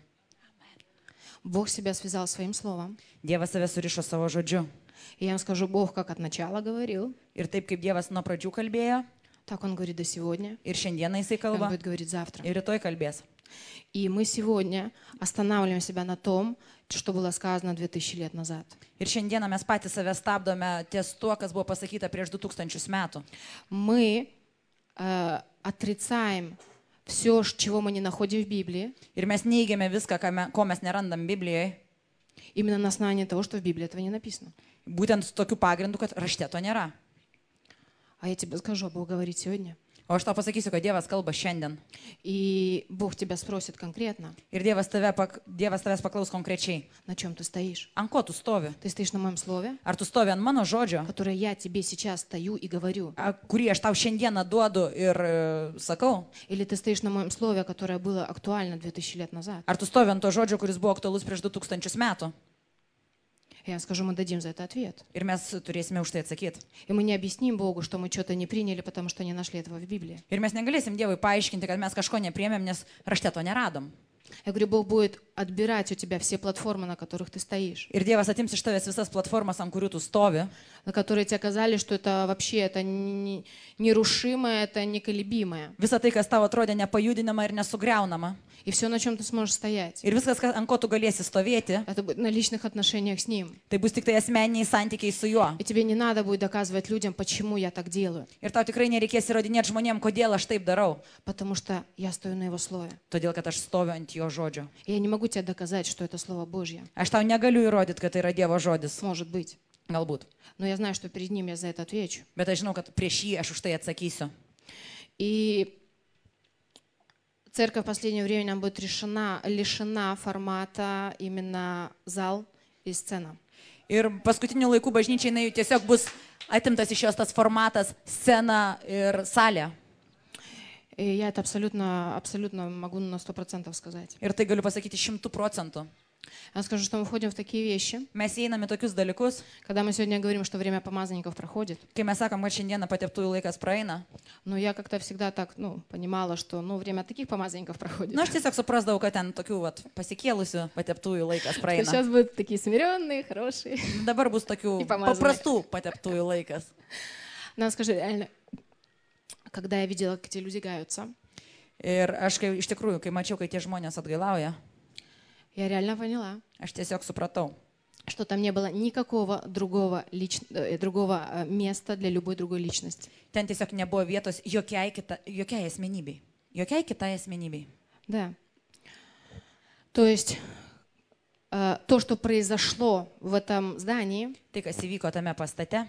Бог себя связал своим Словом. Dievas save surišo savo žodžiu. И я вам скажу, Бог как от начала говорил, Ir taip kaip Dievas nuo pradžių kalbėjo, так Он говорит до сегодня, ir šiandieną jisai так Он kalba, будет говорить завтра. ir rytoj kalbės. И мы сегодня останавливаем себя на том, что было сказано две тысячи лет назад. Ir šiandieną mes patys save stabdome ties tuo, kas buvo pasakyta prieš du tūkstančius metų. Мы э, отрицаем все, чего мы не находим в Библии, Ir mes neigiame viską, ką me, ko mes nerandam Biblijoje, именно на основании того, что в Библии этого не написано. būtent su tokiu pagrindu, kad rašte to nėra. А я тебе скажу, Бог говорит сегодня. O aš tau pasakysiu, kad Dievas kalba šiandien. И Бог тебя sпросит конкретно, Ir Dievas, tave, pak- Dievas tavęs paklaus konkrečiai. на чем ты стоишь. Ant ko tu stovi? Ты стоишь на моем слове, Ar tu stovi ant mano žodžio, которое я тебе сейчас стою и говорю. a, kurį aš tau šiandieną duodu ir e, sakau? Или ты стоишь на моем слове, которое было актуально две тысячи лет назад. Ar tu stovi ant to žodžio, kuris buvo aktualus prieš du tūkstančius metų? Я скажу, мы дадим за это ответ. Ir mes turėsime už tai atsakyti. И мы не объясним Богу, что мы что-то не приняли, потому что не нашли этого в Библии. Ir mes negalėsim Dievui paaiškinti, kad mes kažko nepriėmėm, nes rašte to neradom. Я говорю, Бог будет отбирать у тебя все платформы, на которых ты стоишь, Ir Dievas atims iš tavęs visas platformas, ant kurių tu stovi, на которые тебе казали, что это вообще это не- нерушимое, это неколебимое. visą tai, kas tau atrodė nepajudinama ir nesugriaunama. И все, на чем ты сможешь стоять, Ir viskas, kas- ant ko tu galėsi stovėti, это будет на личных отношениях с Ним. tai bus tik tai asmeniniai santykiai su juo. И тебе не надо будет доказывать людям, почему я так делаю, Ir tau tikrai nereikės įrodinėti žmonėm, kodėl aš taip darau. потому что я стою на Его Слове. Todėl, kad aš stoviu ant jo žodžio. И я не могу тебе доказать, что это Слово Божье. Aš tau negaliu įrodyti, kad tai yra Dievo žodis. Может быть. Galbūt. Но я знаю, что перед Ним я за это отвечу. Bet aš žinau, kad prieš jį aš už tai atsakysiu. И церковь в последнее время нам будет решена, лишена формата именно зал и сцена. Ir paskutiniu laiku bažnyčiai jinai tiesiog bus atimtas iš jos tas formatas scena ir salė. И я это абсолютно, абсолютно могу на сто процентов сказать. Ir tai galiu pasakyti šimtų procentų. Я скажу, что мы входим в такие вещи, Mes einame tokius dalykus, когда мы сегодня говорим, что время помазанников проходит. kai mes sakom, kad šiandieną pateptųjų laikas praeina. Но я как-то всегда так, ну, понимала, что, ну, время таких помазанников проходит. Na, aš tiesiog suprasdavau, kad ten tokių vat, pasikėlusių pateptųjų laikas Что praeina. сейчас будут такие смиренные, хорошие. Dabar bus tokių И помазанные. paprastų pateptųjų laikas. Но скажи, реально, когда я видела, как эти люди гаются, Ir aš kai, iš tikrųjų, kai mačiau, kai tie žmonės atgailauja, я реально поняла, aš tiesiog supratau, что там не было никакого другого, лич... э, другого э, места для любой другой личности. ten tiesiog nebuvo vietos jokiai, kita, jokiai asmenybei. Jokiai kitai asmenybei. Да. То есть э, то, что произошло в этом здании, Tai, kas įvyko tame pastate,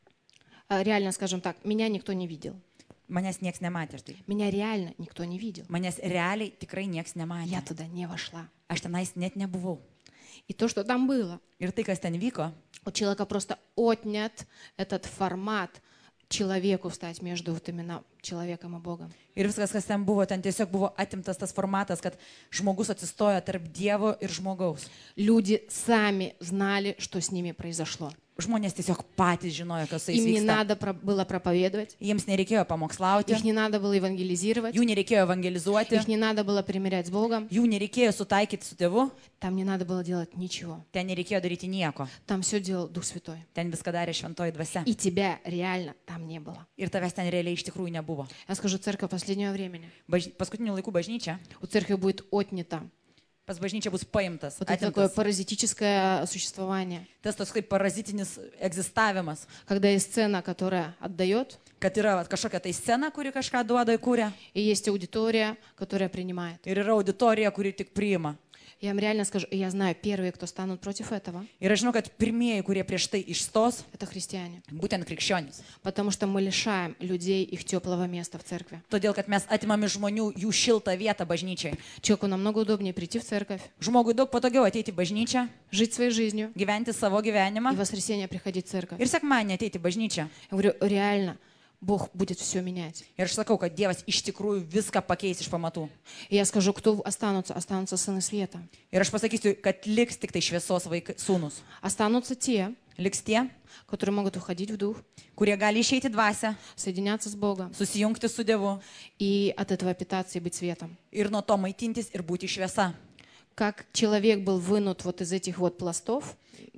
э, реально, скажем так, меня никто не видел. manęs nieks nematė. Tai. Меня реально никто не видел. Manęs realiai tikrai nieks Я nematė. туда не вошла. Aš tenais net nebuvau. И то, что там было, Ir tai, kas ten vyko, у человека просто отнят этот формат человеку встать между вот именно человеком и Богом. ir viskas, kas ten buvo, ten tiesiog buvo atimtas tas formatas, kad žmogus atsistoja tarp Dievo ir žmogaus. Люди сами знали, что с ними произошло. Žmonės tiesiog patys žinojo, kas su jais Им не vyksta. надо про- было проповедовать, Jiems nereikėjo pamokslauti, их не надо было евангелизировать, jų nereikėjo evangelizuoti, их не надо было примирять с Богом, jų nereikėjo sutaikyti su tėvu, там не надо было делать ничего. ten nereikėjo daryti nieko. Там все делал Дух Святой. Ten viską darė šventoji dvasia. И тебя реально там не было. Ir tavęs ten realiai iš tikrųjų nebuvo. Я скажу, церковь последнего времени. Baž... Paskutinių laikų bažnyčia, У церкви будет отнято pas bažnyčia bus paimtas, вот это такое atimtas. паразитическое существование, Tas toks kaip parazitinis egzistavimas, когда есть сцена, которая отдает, kad yra vat, kažkokia tai scena, kuri kažką duoda į kūrę, и есть аудитория, которая принимает. ir yra auditorija, kuri tik priima. Я вам реально скажу, и я знаю, первые, кто станут против этого, Ir aš žinau, kad pirmieji, kurie prieš tai išstos, это христиане. būtent krikščionys. Потому что мы лишаем людей их теплого места в церкви. Todėl, kad mes atimame žmonių jų šiltą vietą bažnyčiai. Человеку намного удобнее прийти в церковь, Žmogui daug patogiau ateiti į bažnyčią, жить своей жизнью gyventi savo и gyvenimą в воскресенье приходить в церковь. ir sekmanį ateiti į bažnyčią. Я говорю, реально, Бог будет все менять. Ir aš sakau, kad Dievas iš tikrųjų viską pakeis iš pamatų. И я скажу, кто останутся? Останутся сыны света. Ir aš pasakysiu, kad liks tik tai šviesos vaikai, sūnus. Останутся те, Liks tie, которые могут уходить в дух, kurie gali išeiti dvasią, соединяться с Богом susijungti su Dievu и от этого питаться и быть светом. ir nuo to maitintis ir būti šviesa. Как человек был вынут вот из этих вот пластов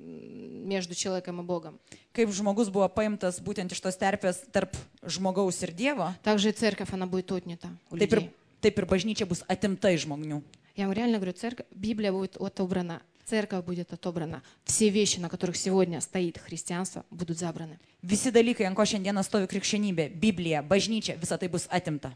м, между человеком и Богом, Kaip žmogus buvo paimtas būtent iš tos terpės tarp žmogaus ir Dievo, так же и церковь, она будет отнята у taip ir, людей. taip ir bažnyčia bus atimta iš žmonių. Я вам реально говорю, церковь, Библия будет отобрана, церковь будет отобрана. Все вещи, на которых сегодня стоит христианство, будут забраны. Visi dalykai, ant ko šiandieną stovi krikščionybė, Biblija, bažnyčia, visa tai bus atimta.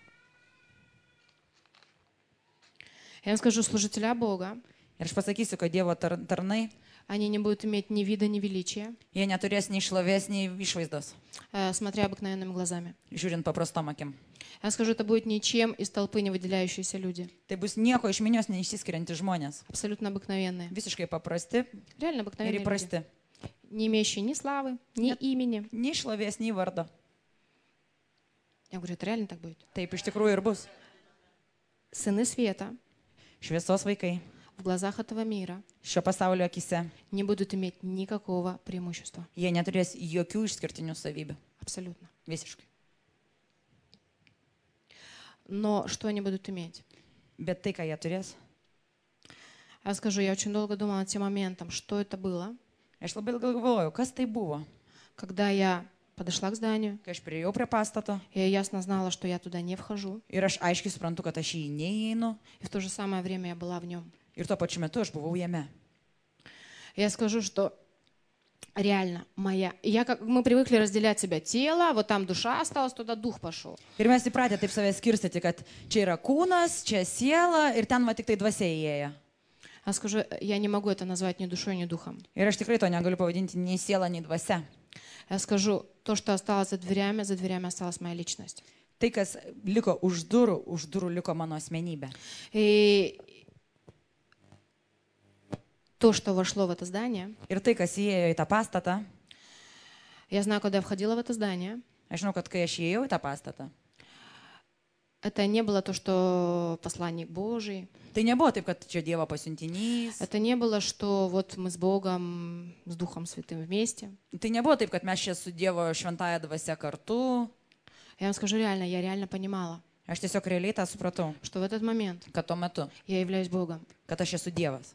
Я вам скажу, служителя Бога, Ir aš pasakysiu, kad Dievo tar tarnai, они не будут иметь ни вида, ни величия, jie neturės nei šlovės, nei išvaizdos, э, смотря обыкновенными глазами. žiūrint paprastom akim. Я скажу, это будет ничем из толпы не выделяющиеся люди. Tai bus nieko iš minios neišsiskiriantys žmonės. Абсолютно обыкновенные. Visiškai paprasti Реально ir обыкновенные люди. įprasti. Не имеющие ни славы, ни Нет. имени. Nei šlovės, nei vardo. Я говорю, это реально так будет. Taip iš tikrųjų ir bus. Сыны света Šviesos vaikai в глазах этого мира šio pasaulio akise, не будут иметь никакого преимущества. jie neturės jokių išskirtinių savybių. Абсолютно. Visiškai. Но что они будут иметь? Bet tai, ką jie turės, Я скажу, я очень долго думала над тем моментом, что это было, aš labai ilgai galvojau, kas tai buvo. когда я подошла к зданию, Kai aš priejau prie pastato и я ясно знала, что я туда не вхожу, ir aš aiškiai suprantu, kad aš į jį neįeinu и в то же самое время я была в нем. ir tuo pačiu metu aš buvau jame. Я скажу, что реально моя... Я как... Мы привыкли разделять себя тело, вот там душа осталась, туда дух пошел. Ir mes įpratę taip save skirstyti, kad čia yra kūnas, čia siela ir ten va tik tai dvasia įėjo. Я скажу, я не могу это назвать ни душой, ни духом. Ir aš tikrai to negaliu pavadinti nei siela, nei dvasia. Я скажу, то, что осталось за дверями, за дверями осталась моя личность. Tai, kas liko už durų, už durų liko mano asmenybė. И то, что вошло в это здание, Ir tai, kas įėjo į tą pastatą, я знаю, когда я входила в это здание, aš žinau, kad kai aš įėjau į tą pastatą, Это не было то, что посланник Божий. Tai nebuvo taip, kad čia Dievo pasiuntinys. Это не было, что вот мы с Богом, с Духом Святым вместе. Tai nebuvo taip, kad mes čia su Dievo šventąja dvasia kartu. Я вам скажу реально, я реально понимала, Aš tiesiog realiai tą supratau, что в этот момент kad tuo metu, я являюсь Богом. kad aš esu Dievas.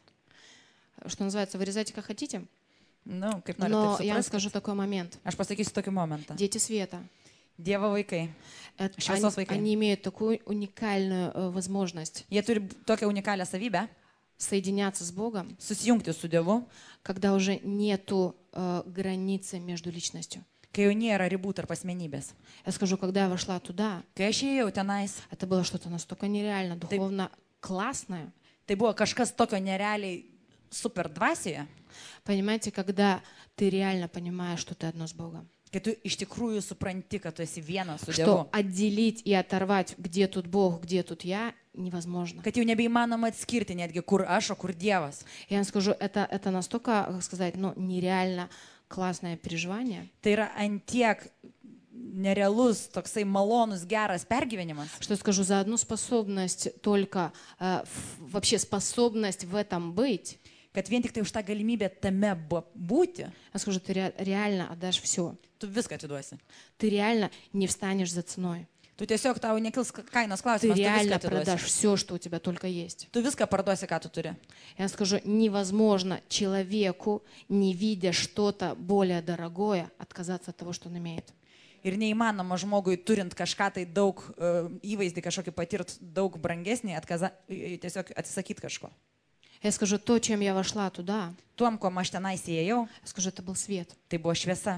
Что называется, вырезайте как хотите. Nu, kaip noriu Но taip я вам suprasti. скажу такой момент. Aš pasakysiu tokį momentą. Дети света, Dievo vaikai. это- Šviesos они, vaikai. они имеют такую уникальную э, возможность Jie turi tokią unikalią savybę соединяться с Богом, susijungti su Dievu, когда уже нету э, границы между личностью. kai jau nėra ribų tarp asmenybės. Я скажу, когда я вошла туда, Kai aš ėjau tenais, это было что-то настолько нереально, духовно классное. tai buvo kažkas tokio nerealiai super dvasioje, Понимаете, когда ты реально понимаешь, что ты одно с Богом. kai tu iš tikrųjų supranti, kad tu esi vienas su Что Dievu. отделить и оторвать, где тут Бог, где тут я, невозможно. Kad jau nebeįmanoma atskirti netgi, kur aš, o kur Dievas. Я вам скажу, это, это настолько, как сказать, ну, нереально классное переживание, Tai yra antiek nerealus, toksai malonus, geras pergyvenimas, что я скажу, за одну способность только, э, в- вообще способность в этом быть, kad vien tik tai už tą galimybę tame bu- būti, я скажу, ты ре- реально отдашь все. tu viską atiduosi. Ты реально не встанешь за ценой. Tu tiesiog tau nekils ka- kainos Ты klausimas, tu viską реально продашь atiduosi. все, что у тебя только есть. Tu viską parduosi, ką tu turi. Я скажу, невозможно человеку, не видя что-то более дорогое, отказаться от того, что он имеет. Ir neįmanoma žmogui, turint kažką tai daug uh, įvaizdį, kažkokį patirt daug brangesnį, atkaza, i- i- tiesiog atsisakyti kažko. Я скажу, то, чем я вошла туда, Tuom, kuo aš tenai įėjau, я скажу, это был свет. tai buvo šviesa.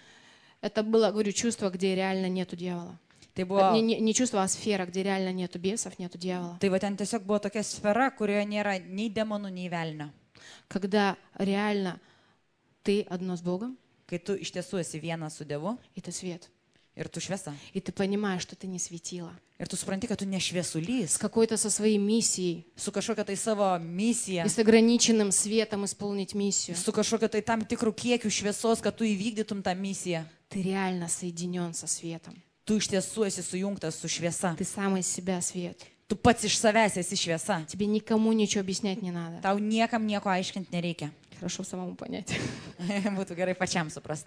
Это было, говорю, чувство, где реально нету дьявола. Tai, buvo, Не, не- не чувство, а сфера, где реально нету бесов, нету дьявола. tai va ten tiesiog buvo tokia sfera, kurioje nėra nei demonų, nei velnio. Когда реально ты одно с Богом, Kai tu iš tiesų esi vienas su Dievu и ты свет. ir tu šviesa. И ты понимаешь, что ты не светила. Ir tu supranti, kad tu ne С šviesulys, какой-то со своей миссией. su kažkokia tai savo misija, И с ограниченным светом исполнить миссию. su kažkokia tai tam tikrų kiekių šviesos, kad tu įvykdytum tą misiją. Ты реально соединен со светом. Tu iš tiesų esi sujungtas su šviesa. Ты сам из себя свет. Tu pats iš savęs esi šviesa. Тебе никому ничего объяснять не надо. Tau niekam nieko aiškinti nereikia. Хорошо самому понять. Būtų gerai pačiam suprasti.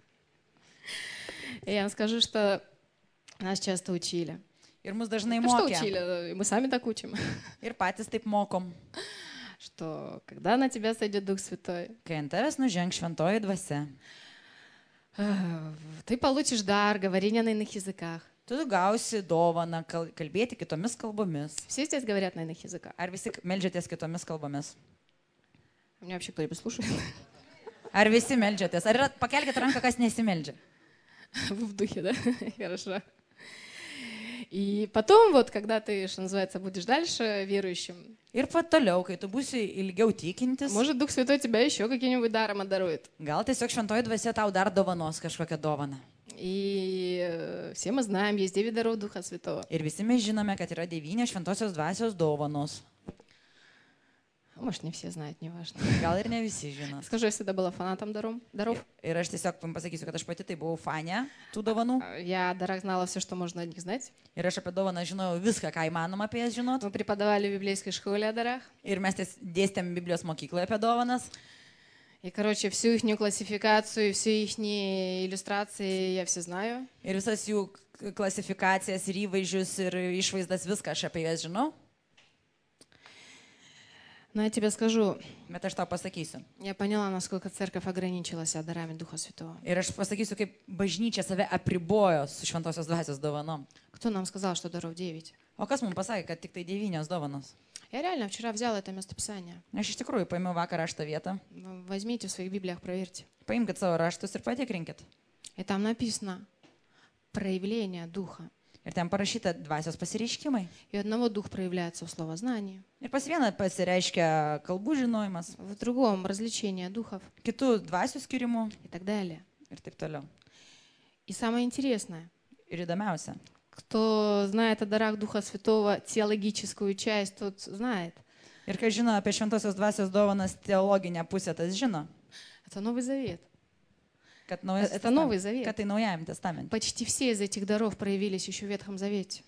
И я вам скажу, что нас часто учили. Ir mus dažnai Да что mokė. учили? Мы сами так учим. Ir patys taip mokom. Что когда на тебя сойдет Дух Святой, Kai ant tavęs nuženg šventoji dvasia, э, ты получишь дар говорения на иных языках. tu gausi dovaną kal- kalbėti kitomis kalbomis. Все здесь говорят на иных языках. Ar visi meldžiatės kitomis kalbomis? У меня вообще кто-нибудь слушает? Ar visi meldžiatės? Ar yra, pakelkite ranką, kas nesimeldžia. Вы в духе, да? Хорошо. И потом, вот, когда ты, что называется, будешь дальше верующим, Ir pat toliau, kai tu būsi ilgiau tikintis, может, Дух Святой тебя еще каким-нибудь даром одарует. gal tiesiog šventoji dvasia tau dar dovanos kažkokią dovaną. И э, все мы знаем, есть девять даров Духа Святого. Ir visi mes žinome, kad yra devynios šventosios dvasios dovanos. Может, не все знают, неважно. Gal ir ne visi žino. Скажу, я всегда была фанатом даром, даров. Ir aš tiesiog jums pasakysiu, kad aš pati tai buvau fanė tų dovanų. Я о дарах знала все, что можно о них знать. Ir aš apie dovaną žinojau viską, ką įmanoma apie jas žinot. Мы преподавали в библейской школе о дарах. Ir mes ties- dėstėm Biblijos mokykloje apie dovanas. И, короче, всю их классификацию, всю их иллюстрации я все знаю. Ir visas jų k- klasifikacijas, ir įvaizdžius, ir išvaizdas, viską aš apie jas žinau. Но я тебе скажу, Bet aš tau pasakysiu. я поняла, насколько церковь ограничилась дарами Духа Святого. Ir aš pasakysiu, kaip bažnyčia save apribojo su šventosios dvasios dovanom. Кто нам сказал, что даров девять? O kas mums pasakė, kad tik tai devynios dovanos? Я реально вчера взяла это местописание. Aš iš tikrųjų paėmiau vakarą šitą vietą. Возьмите в своих Библиях, проверьте. Paimkite savo raštus ir patikrinkit. И там написано проявление Духа. Ir ten parašyta dvasios pasireiškimai. И у одного Дух проявляется в словознании, Ir pas vieną pasireiškia kalbų žinojimas, в другом развлечение духов kitų dvasių skirimų и так далее. ir taip toliau. И самое интересное, Ir įdomiausia, кто знает о дарах Духа Святого теологическую часть, тот знает. ir kai žino apie šventosios dvasios dovanas teologinę pusę, tas žino, Это Новый Завет. kad, naujas Это Новый Завет. kad tai naujajam testamente. Почти все из этих даров проявились еще в Ветхом Завете.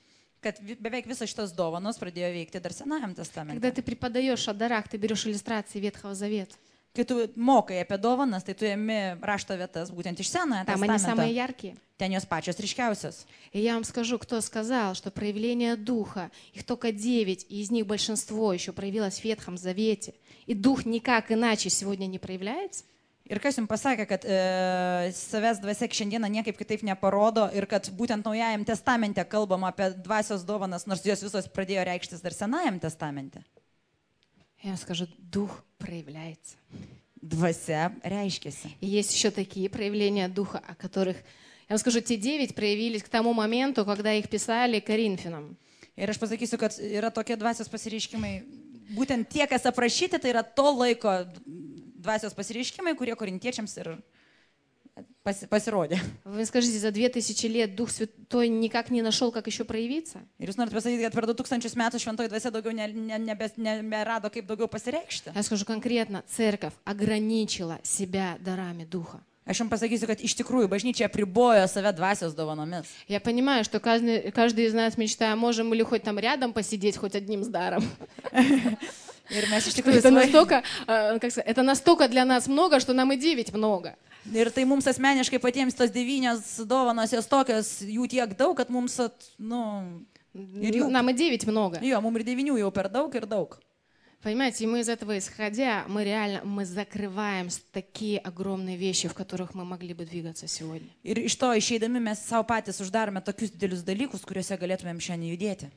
kad vi- beveik visas šitas dovanos pradėjo veikti dar Senajam Когда testamente. ты преподаешь о дарах, ты берешь иллюстрации Ветхого Завета. Kai tu mokai apie dovanas, tai tu ėmi rašto vietas būtent iš Senojo Там они самые testamento. яркие. Ten jos pačios ryškiausios. И я вам скажу, кто сказал, что проявление Духа, их только девять, и из них большинство еще проявилось в Ветхом Завете, и Дух никак иначе сегодня не проявляется? Ir kas jums pasakė, kad e, savęs dvasia šiandieną niekaip kitaip neparodo ir kad būtent Naujajam testamente kalbama apie dvasios dovanas, nors jos visos pradėjo reikštis dar Senajam testamente. Я вам скажу, Дух проявляется. Dvasia reiškiasi. И есть еще такие проявления Духа, о которых, я вам скажу, те девять проявились к тому моменту, когда их писали Коринфянам. Ir aš pasakysiu, kad yra tokie dvasios pasireiškimai, būtent tie, kas aprašyti, tai yra to laiko dvasios pasireiškimai, kurie korintiečiams ir pasi, pasirodė. Вы скажите, за две тысячи лет Дух Святой никак не нашел, как еще проявиться? Ir jūs norite pasakyti, kad per du tūkstančius metų šventoji dvasia daugiau ne, ne, nebe, neberado, kaip daugiau pasireikšti. Я скажу конкретно, церковь ограничила себя дарами Духа. Aš jums pasakysiu, kad iš tikrųjų bažnyčia apribojo save dvasios dovanomis. Я понимаю, что каждый, каждый из нас мечтает, можем ли хоть там рядом посидеть, хоть одним с даром. Ir mes iš tikrųjų Это svai- настолько, э, как сказать, это настолько для нас много, что нам и девять много. Ir tai mums asmeniškai patiems tos devynios dovanos, jos tokios, jų tiek daug, kad mums, at, nu, ir jų, Нам и девять много. jo, mums ir devynių jau per daug ir daug. Понимаете, и мы из этого исходя, мы реально, мы закрываем с- такие огромные вещи, в которых мы могли бы двигаться сегодня. Ir iš to išeidami mes savo patys uždarome tokius didelius dalykus, kuriuose galėtumėm šiandien judėti.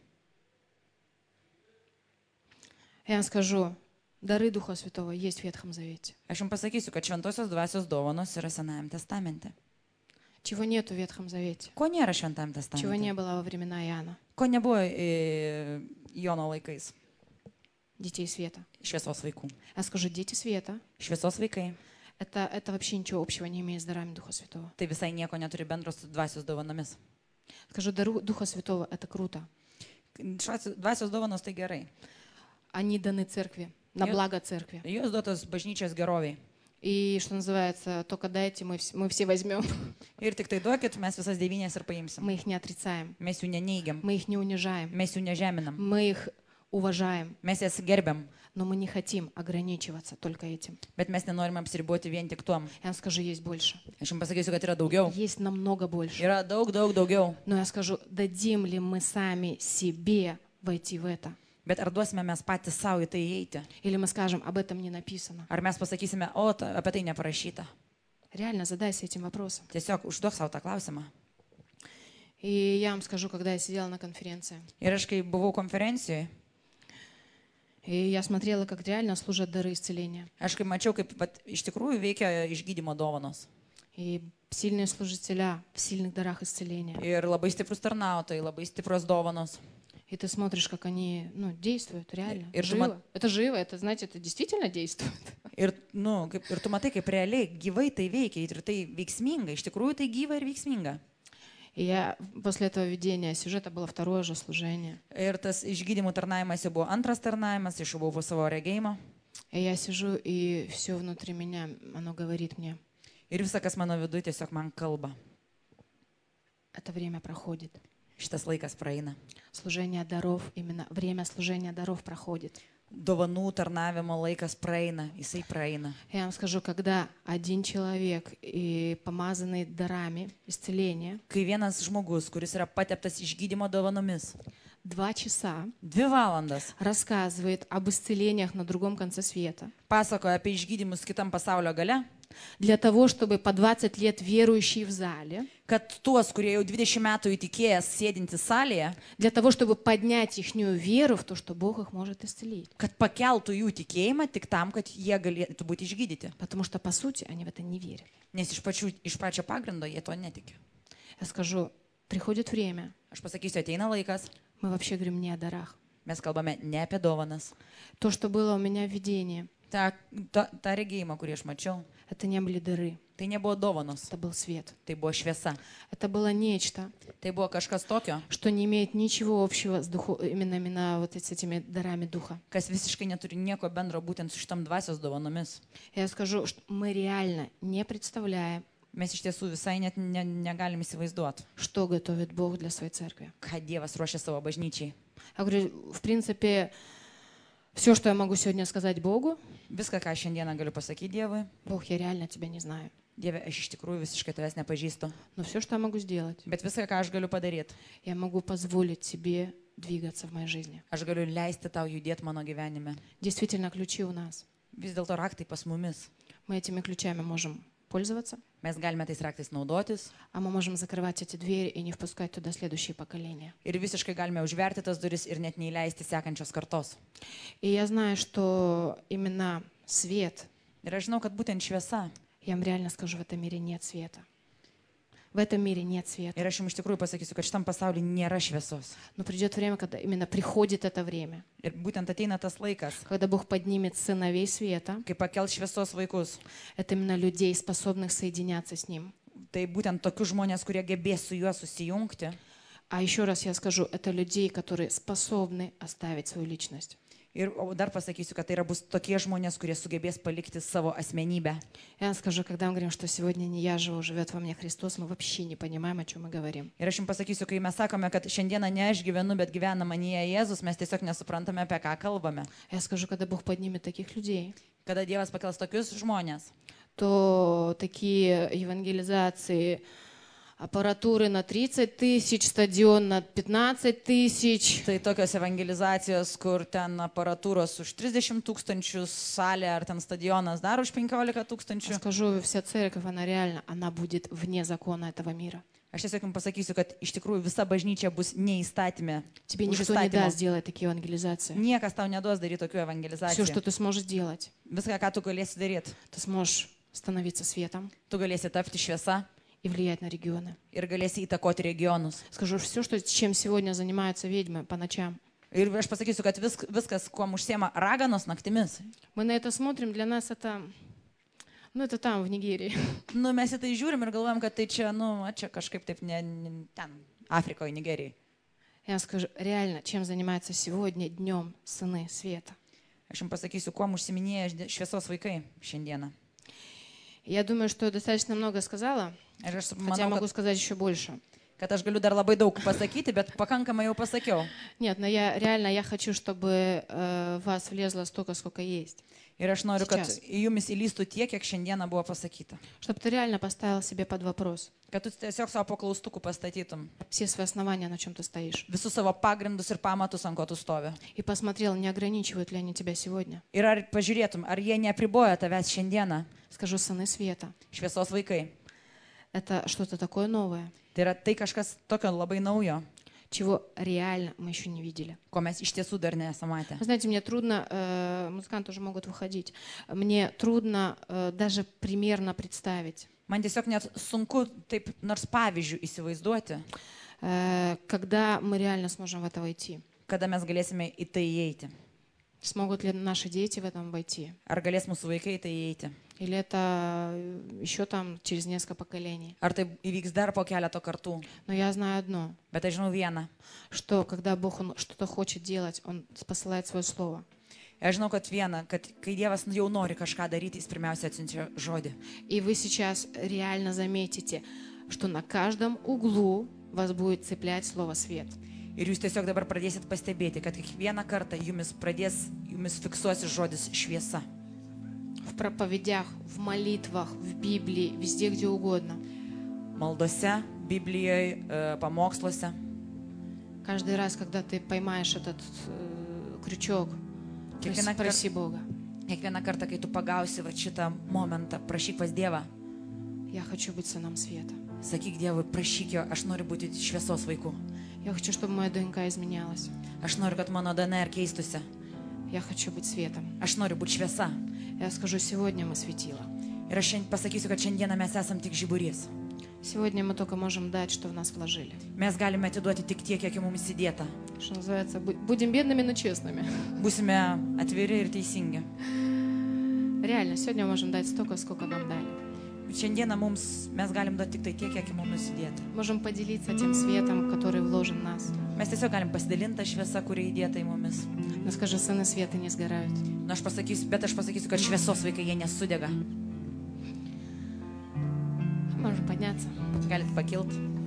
Я вам скажу, дары Духа Святого есть в Ветхом Завете. Aš jums pasakysiu, kad šventosios dvasios dovanos yra Senajam testamente. Чего нету в Ветхом Завете? Ko nėra Šventajam Чего не testamente? было во времена Иоанна? Ko nebuvo e, Jono laikais? Детей света. Šviesos vaikų. Я скажу, дети света, Šviesos vaikai. это, это вообще ничего общего не имеет с дарами Духа Святого. Tai visai nieko neturi bendro su dvasios dovanomis. Скажу, дару Духа Святого, это круто. Švasios- Dvasios dovanos tai gerai. Они даны церкви, на Ё- благо церкви. Jos duotos bažnyčios geroviai. И, что называется, только дайте, мы, вс- мы все возьмем. Ir tik tai duokit, mes visas devynės ir paimsim. Мы их не отрицаем, Mes jų neneigiam, мы их не унижаем, mes jų nežeminam, мы их уважаем, mes jas gerbiam, но мы не хотим ограничиваться только этим. bet mes nenorime apsiriboti vien tik tuom. Я вам скажу, есть больше. Aš jums pasakysiu, kad yra daugiau. Есть намного больше. Yra daug, daug daugiau. Но я скажу, дадим ли мы сами себе войти в это? Bet ar duosime mes patys savo į tai įeiti? Или мы скажем, об этом не написано? Ar mes pasakysime, o ta, apie tai neparašyta? Реально задайся этим вопросом. Tiesiog užduok savo tą klausimą. И я вам скажу, когда я сидела на конференции, Ir aš kai buvau konferencijoje, и я смотрела, как реально служат дары исцеления. aš kai mačiau, kaip vat, iš tikrųjų veikia išgydymo dovanos. И сильные служителя в сильных дарах исцеления. Ir labai stiprus tarnautojai, labai stiprus dovanos. И ты смотришь, как они ну, действуют реально. И живо. Артема- Это живо, это, знаете, это действительно действует. Ir, nu, kaip, ir tu matai, kaip realiai gyvai tai veikia ir tai veiksminga. Iš tikrųjų tai gyva ir veiksminga. И я после этого видения сюжета было второе же служение. Ir tas išgydymų tarnavimas jau buvo antras tarnavimas, iš buvau savo regėjimo. И я сижу, и все внутри меня, оно говорит мне, Ir visa, kas mano viduje, tiesiog man kalba. это время проходит. Šitas laikas praeina. Служение даров, именно время служения даров проходит. Dovanų tarnavimo laikas praeina, jisai praeina. Я вам скажу, когда один человек, и помазанный дарами исцеления, Kai vienas žmogus, kuris yra pateptas išgydymo dovanomis, два часа dvi valandas рассказывает об исцелениях на другом конце света, pasakoja apie išgydymus kitam pasaulio gale, для того, чтобы по двадцать лет верующие в зале, kad tuos, kurie jau dvidešimt metų įtikėjęs sėdinti salėje, для того, чтобы поднять ихнюю веру в то, что Бог их может исцелить. kad pakeltų jų tikėjimą tik tam, kad jie galėtų būti išgydyti. Потому что, по сути, они в это не верят. Nes iš, pačių, iš pačio pagrindo jie to netiki. Я скажу, приходит время, Aš pasakysiu, ateina laikas, мы вообще говорим не о дарах. mes kalbame ne apie dovanas. То, что было у меня в видении, Ta, ta, ta regėjimą, kurį aš mačiau, это не были дары, tai nebuvo dovanos, это был свет. tai buvo šviesa. Это было нечто, Tai buvo kažkas tokio, что не имеет ничего общего с, духу, именно, именно вот с этими дарами Духа. kas visiškai neturi nieko bendro būtent su šitam dvasios dovanomis. Я скажу, что мы реально не представляем Mes iš tiesų visai net ne, negalim įsivaizduoti, что готовит Бог для своей церкви. ką Dievas ruošia savo bažnyčiai. Я говорю, в принципе, все, что я могу сегодня сказать Богу, Viską, ką šiandieną galiu pasakyti Dievui, Бог, я реально тебя не знаю. Dieve, aš iš tikrųjų visiškai tavęs nepažįstu. Но все, что я могу сделать, Bet viską, ką aš galiu padaryti, я могу позволить тебе двигаться в моей жизни. aš galiu leisti tau judėti mano gyvenime. Действительно, ключи у нас. Vis dėlto raktai pas mumis. Мы этими ключами можем пользоваться, Mes galime tais raktais naudotis а мы можем закрывать эти двери и не впускать туда следующие поколения. ir visiškai galime užverti tas duris ir net neįleisti sekančios kartos. И я знаю, что именно свет, Ir aš žinau, kad būtent šviesa. я вам реально скажу, в этом мире нет света. В этом мире нет света. Ir aš jums iš tikrųjų pasakysiu, kad šitam pasaulyje nėra šviesos. Но придет время, когда именно приходит это время, Ir būtent ateina tas laikas, когда Бог поднимет сыновей света, kai pakel šviesos vaikus. это именно людей, способных соединяться с Ним. Tai būtent tokius žmonės, kurie gebės su juo susijungti. А еще раз я скажу, это людей, которые способны оставить свою личность. Ir o dar pasakysiu, kad tai yra bus tokie žmonės, kurie sugebės palikti savo asmenybę. Я вам скажу, когда мы говорим, что сегодня не я живу, живет во мне Христос, мы вообще не понимаем, о чем мы говорим. Ir aš jums pasakysiu, kai mes sakome, kad šiandieną ne aš gyvenu, bet gyvena manyje Jėzus, mes tiesiog nesuprantame, apie ką kalbame. Я скажу, когда Бог поднимет таких людей, Kada Dievas pakels tokius žmonės, то такие евангелизации, аппаратуры на тридцать тысяч, стадион на пятнадцать тысяч, tai tokios evangelizacijos, kur ten aparatūros už trisdešimt tūkstančių, salė ar ten stadionas dar už penkiolika я tūkstančių. скажу, вся церковь, она реально, она будет вне закона этого мира. Aš tiesiog jums pasakysiu, kad iš tikrųjų visa bažnyčia bus neįstatymė. Тебе Už никто не įstatymą. даст делать такие евангелизации. Niekas tau neduos daryti tokių Все, evangelizacijų. что ты сможешь делать, Viską, ką tu galėsi daryti, ты сможешь становиться светом tu galėsi tapti šviesa и влиять на регионы. ir galėsi įtakoti regionus. Скажу, все, что, чем сегодня занимаются ведьмы по ночам, Ir aš pasakysiu, kad vis, viskas, kuo užsiema raganos naktimis, мы на это смотрим, для нас это, ну это там, в Нигерии. nu, mes į tai žiūrim ir galvojam, kad tai čia, nu, a, čia kažkaip taip ne, ne ten, Afrikoje, Nigerijai. Я скажу, реально, чем занимаются сегодня днем сыны света. Aš jums pasakysiu, kuo užsiminėja šviesos vaikai šiandieną. Я думаю, что я достаточно много сказала, Ir aš хотя manau, могу kad, сказать еще больше. kad aš galiu dar labai daug pasakyti, bet pakankamai jau pasakiau. Нет, но я реально, я хочу, чтобы э, в вас влезло столько, сколько есть. Ir aš noriu, kad Сейчас. į jumis įlystų tiek, kiek šiandieną buvo pasakyta. Чтобы ты реально поставил себе под вопрос Kad tu tiesiog savo po klaustukų pastatytum все свои основания, на чем ты стоишь. visus savo pagrindus ir pamatus, ant ko tu stovi. И посмотрел, не ограничивают ли они тебя сегодня. Ir ar pažiūrėtum, ar jie neapriboja tavęs šiandieną, Скажу, сыны света. šviesos vaikai. Это что-то такое новое, Tai yra tai kažkas tokio labai naujo, чего реально мы еще не видели. ko mes iš tiesų dar nesame matę. Вы знаете, мне трудно, э, музыканты уже могут выходить, мне трудно э, даже примерно представить, Man tiesiog net sunku taip nors pavyzdžių įsivaizduoti, э, когда мы реально сможем в это войти. kada mes galėsime į tai įeiti. Смогут ли наши дети в этом войти? Ar galės mūsų vaikai į tai įeiti? Или это еще там через несколько поколений? Ar tai įvyks dar po keleto kartų? Но я знаю одно, Bet aš žinau vieną. что когда Бог он что-то хочет делать, Он посылает свое слово. Aš žinau, kad viena, kad kai Dievas jau nori kažką daryti, jis pirmiausia atsiunčia žodį. И вы сейчас реально заметите, что на каждом углу вас будет цеплять слово «свет». Ir jūs tiesiog dabar pradėsit pastebėti, kad kiekvieną kartą jumis pradės, jumis fiksuosi žodis šviesa. В проповедях, в молитвах, в Библии, везде, где угодно. Maldose, Biblijoje, e, pamoksluose. Каждый раз, когда ты поймаешь этот э, крючок, проси, Kiekvieną, kar... проси Бога. kiekvieną kartą, kai tu pagausi va šitą momentą, prašyk pas Dievą. Я хочу быть сыном света. Sakyk Dievui, prašyk jo, aš noriu būti šviesos vaiku. Я хочу, чтобы моя ДНК изменялась. Aš noriu, kad mano D N R keistųsi. Я хочу быть светом. Aš noriu būti šviesa. Я скажу, сегодня мы светило. Ir aš šiandien pasakysiu, kad šiandieną mes esam tik žiburys. Сегодня мы только можем дать, что в нас вложили. Mes galime atiduoti tik tiek, kiek į mums įdėta. Что называется, бу- будем бедными, но честными. Būsime atviri ir teisingi. Реально, сегодня мы можем дать столько, сколько нам дали. Šiandieną mums, mes galim duoti tik tai tiek, kiek į mums įdėta. Можем поделиться тем светом, который вложен в нас. Mes tiesiog galim pasidalinti tą šviesą, kuri įdėta į mumis. Но скажи, сыны света не сгорают. Na, aš pasakysiu, bet aš pasakysiu, kad šviesos vaikai jie nesudega. Можем подняться. Galite pakilti.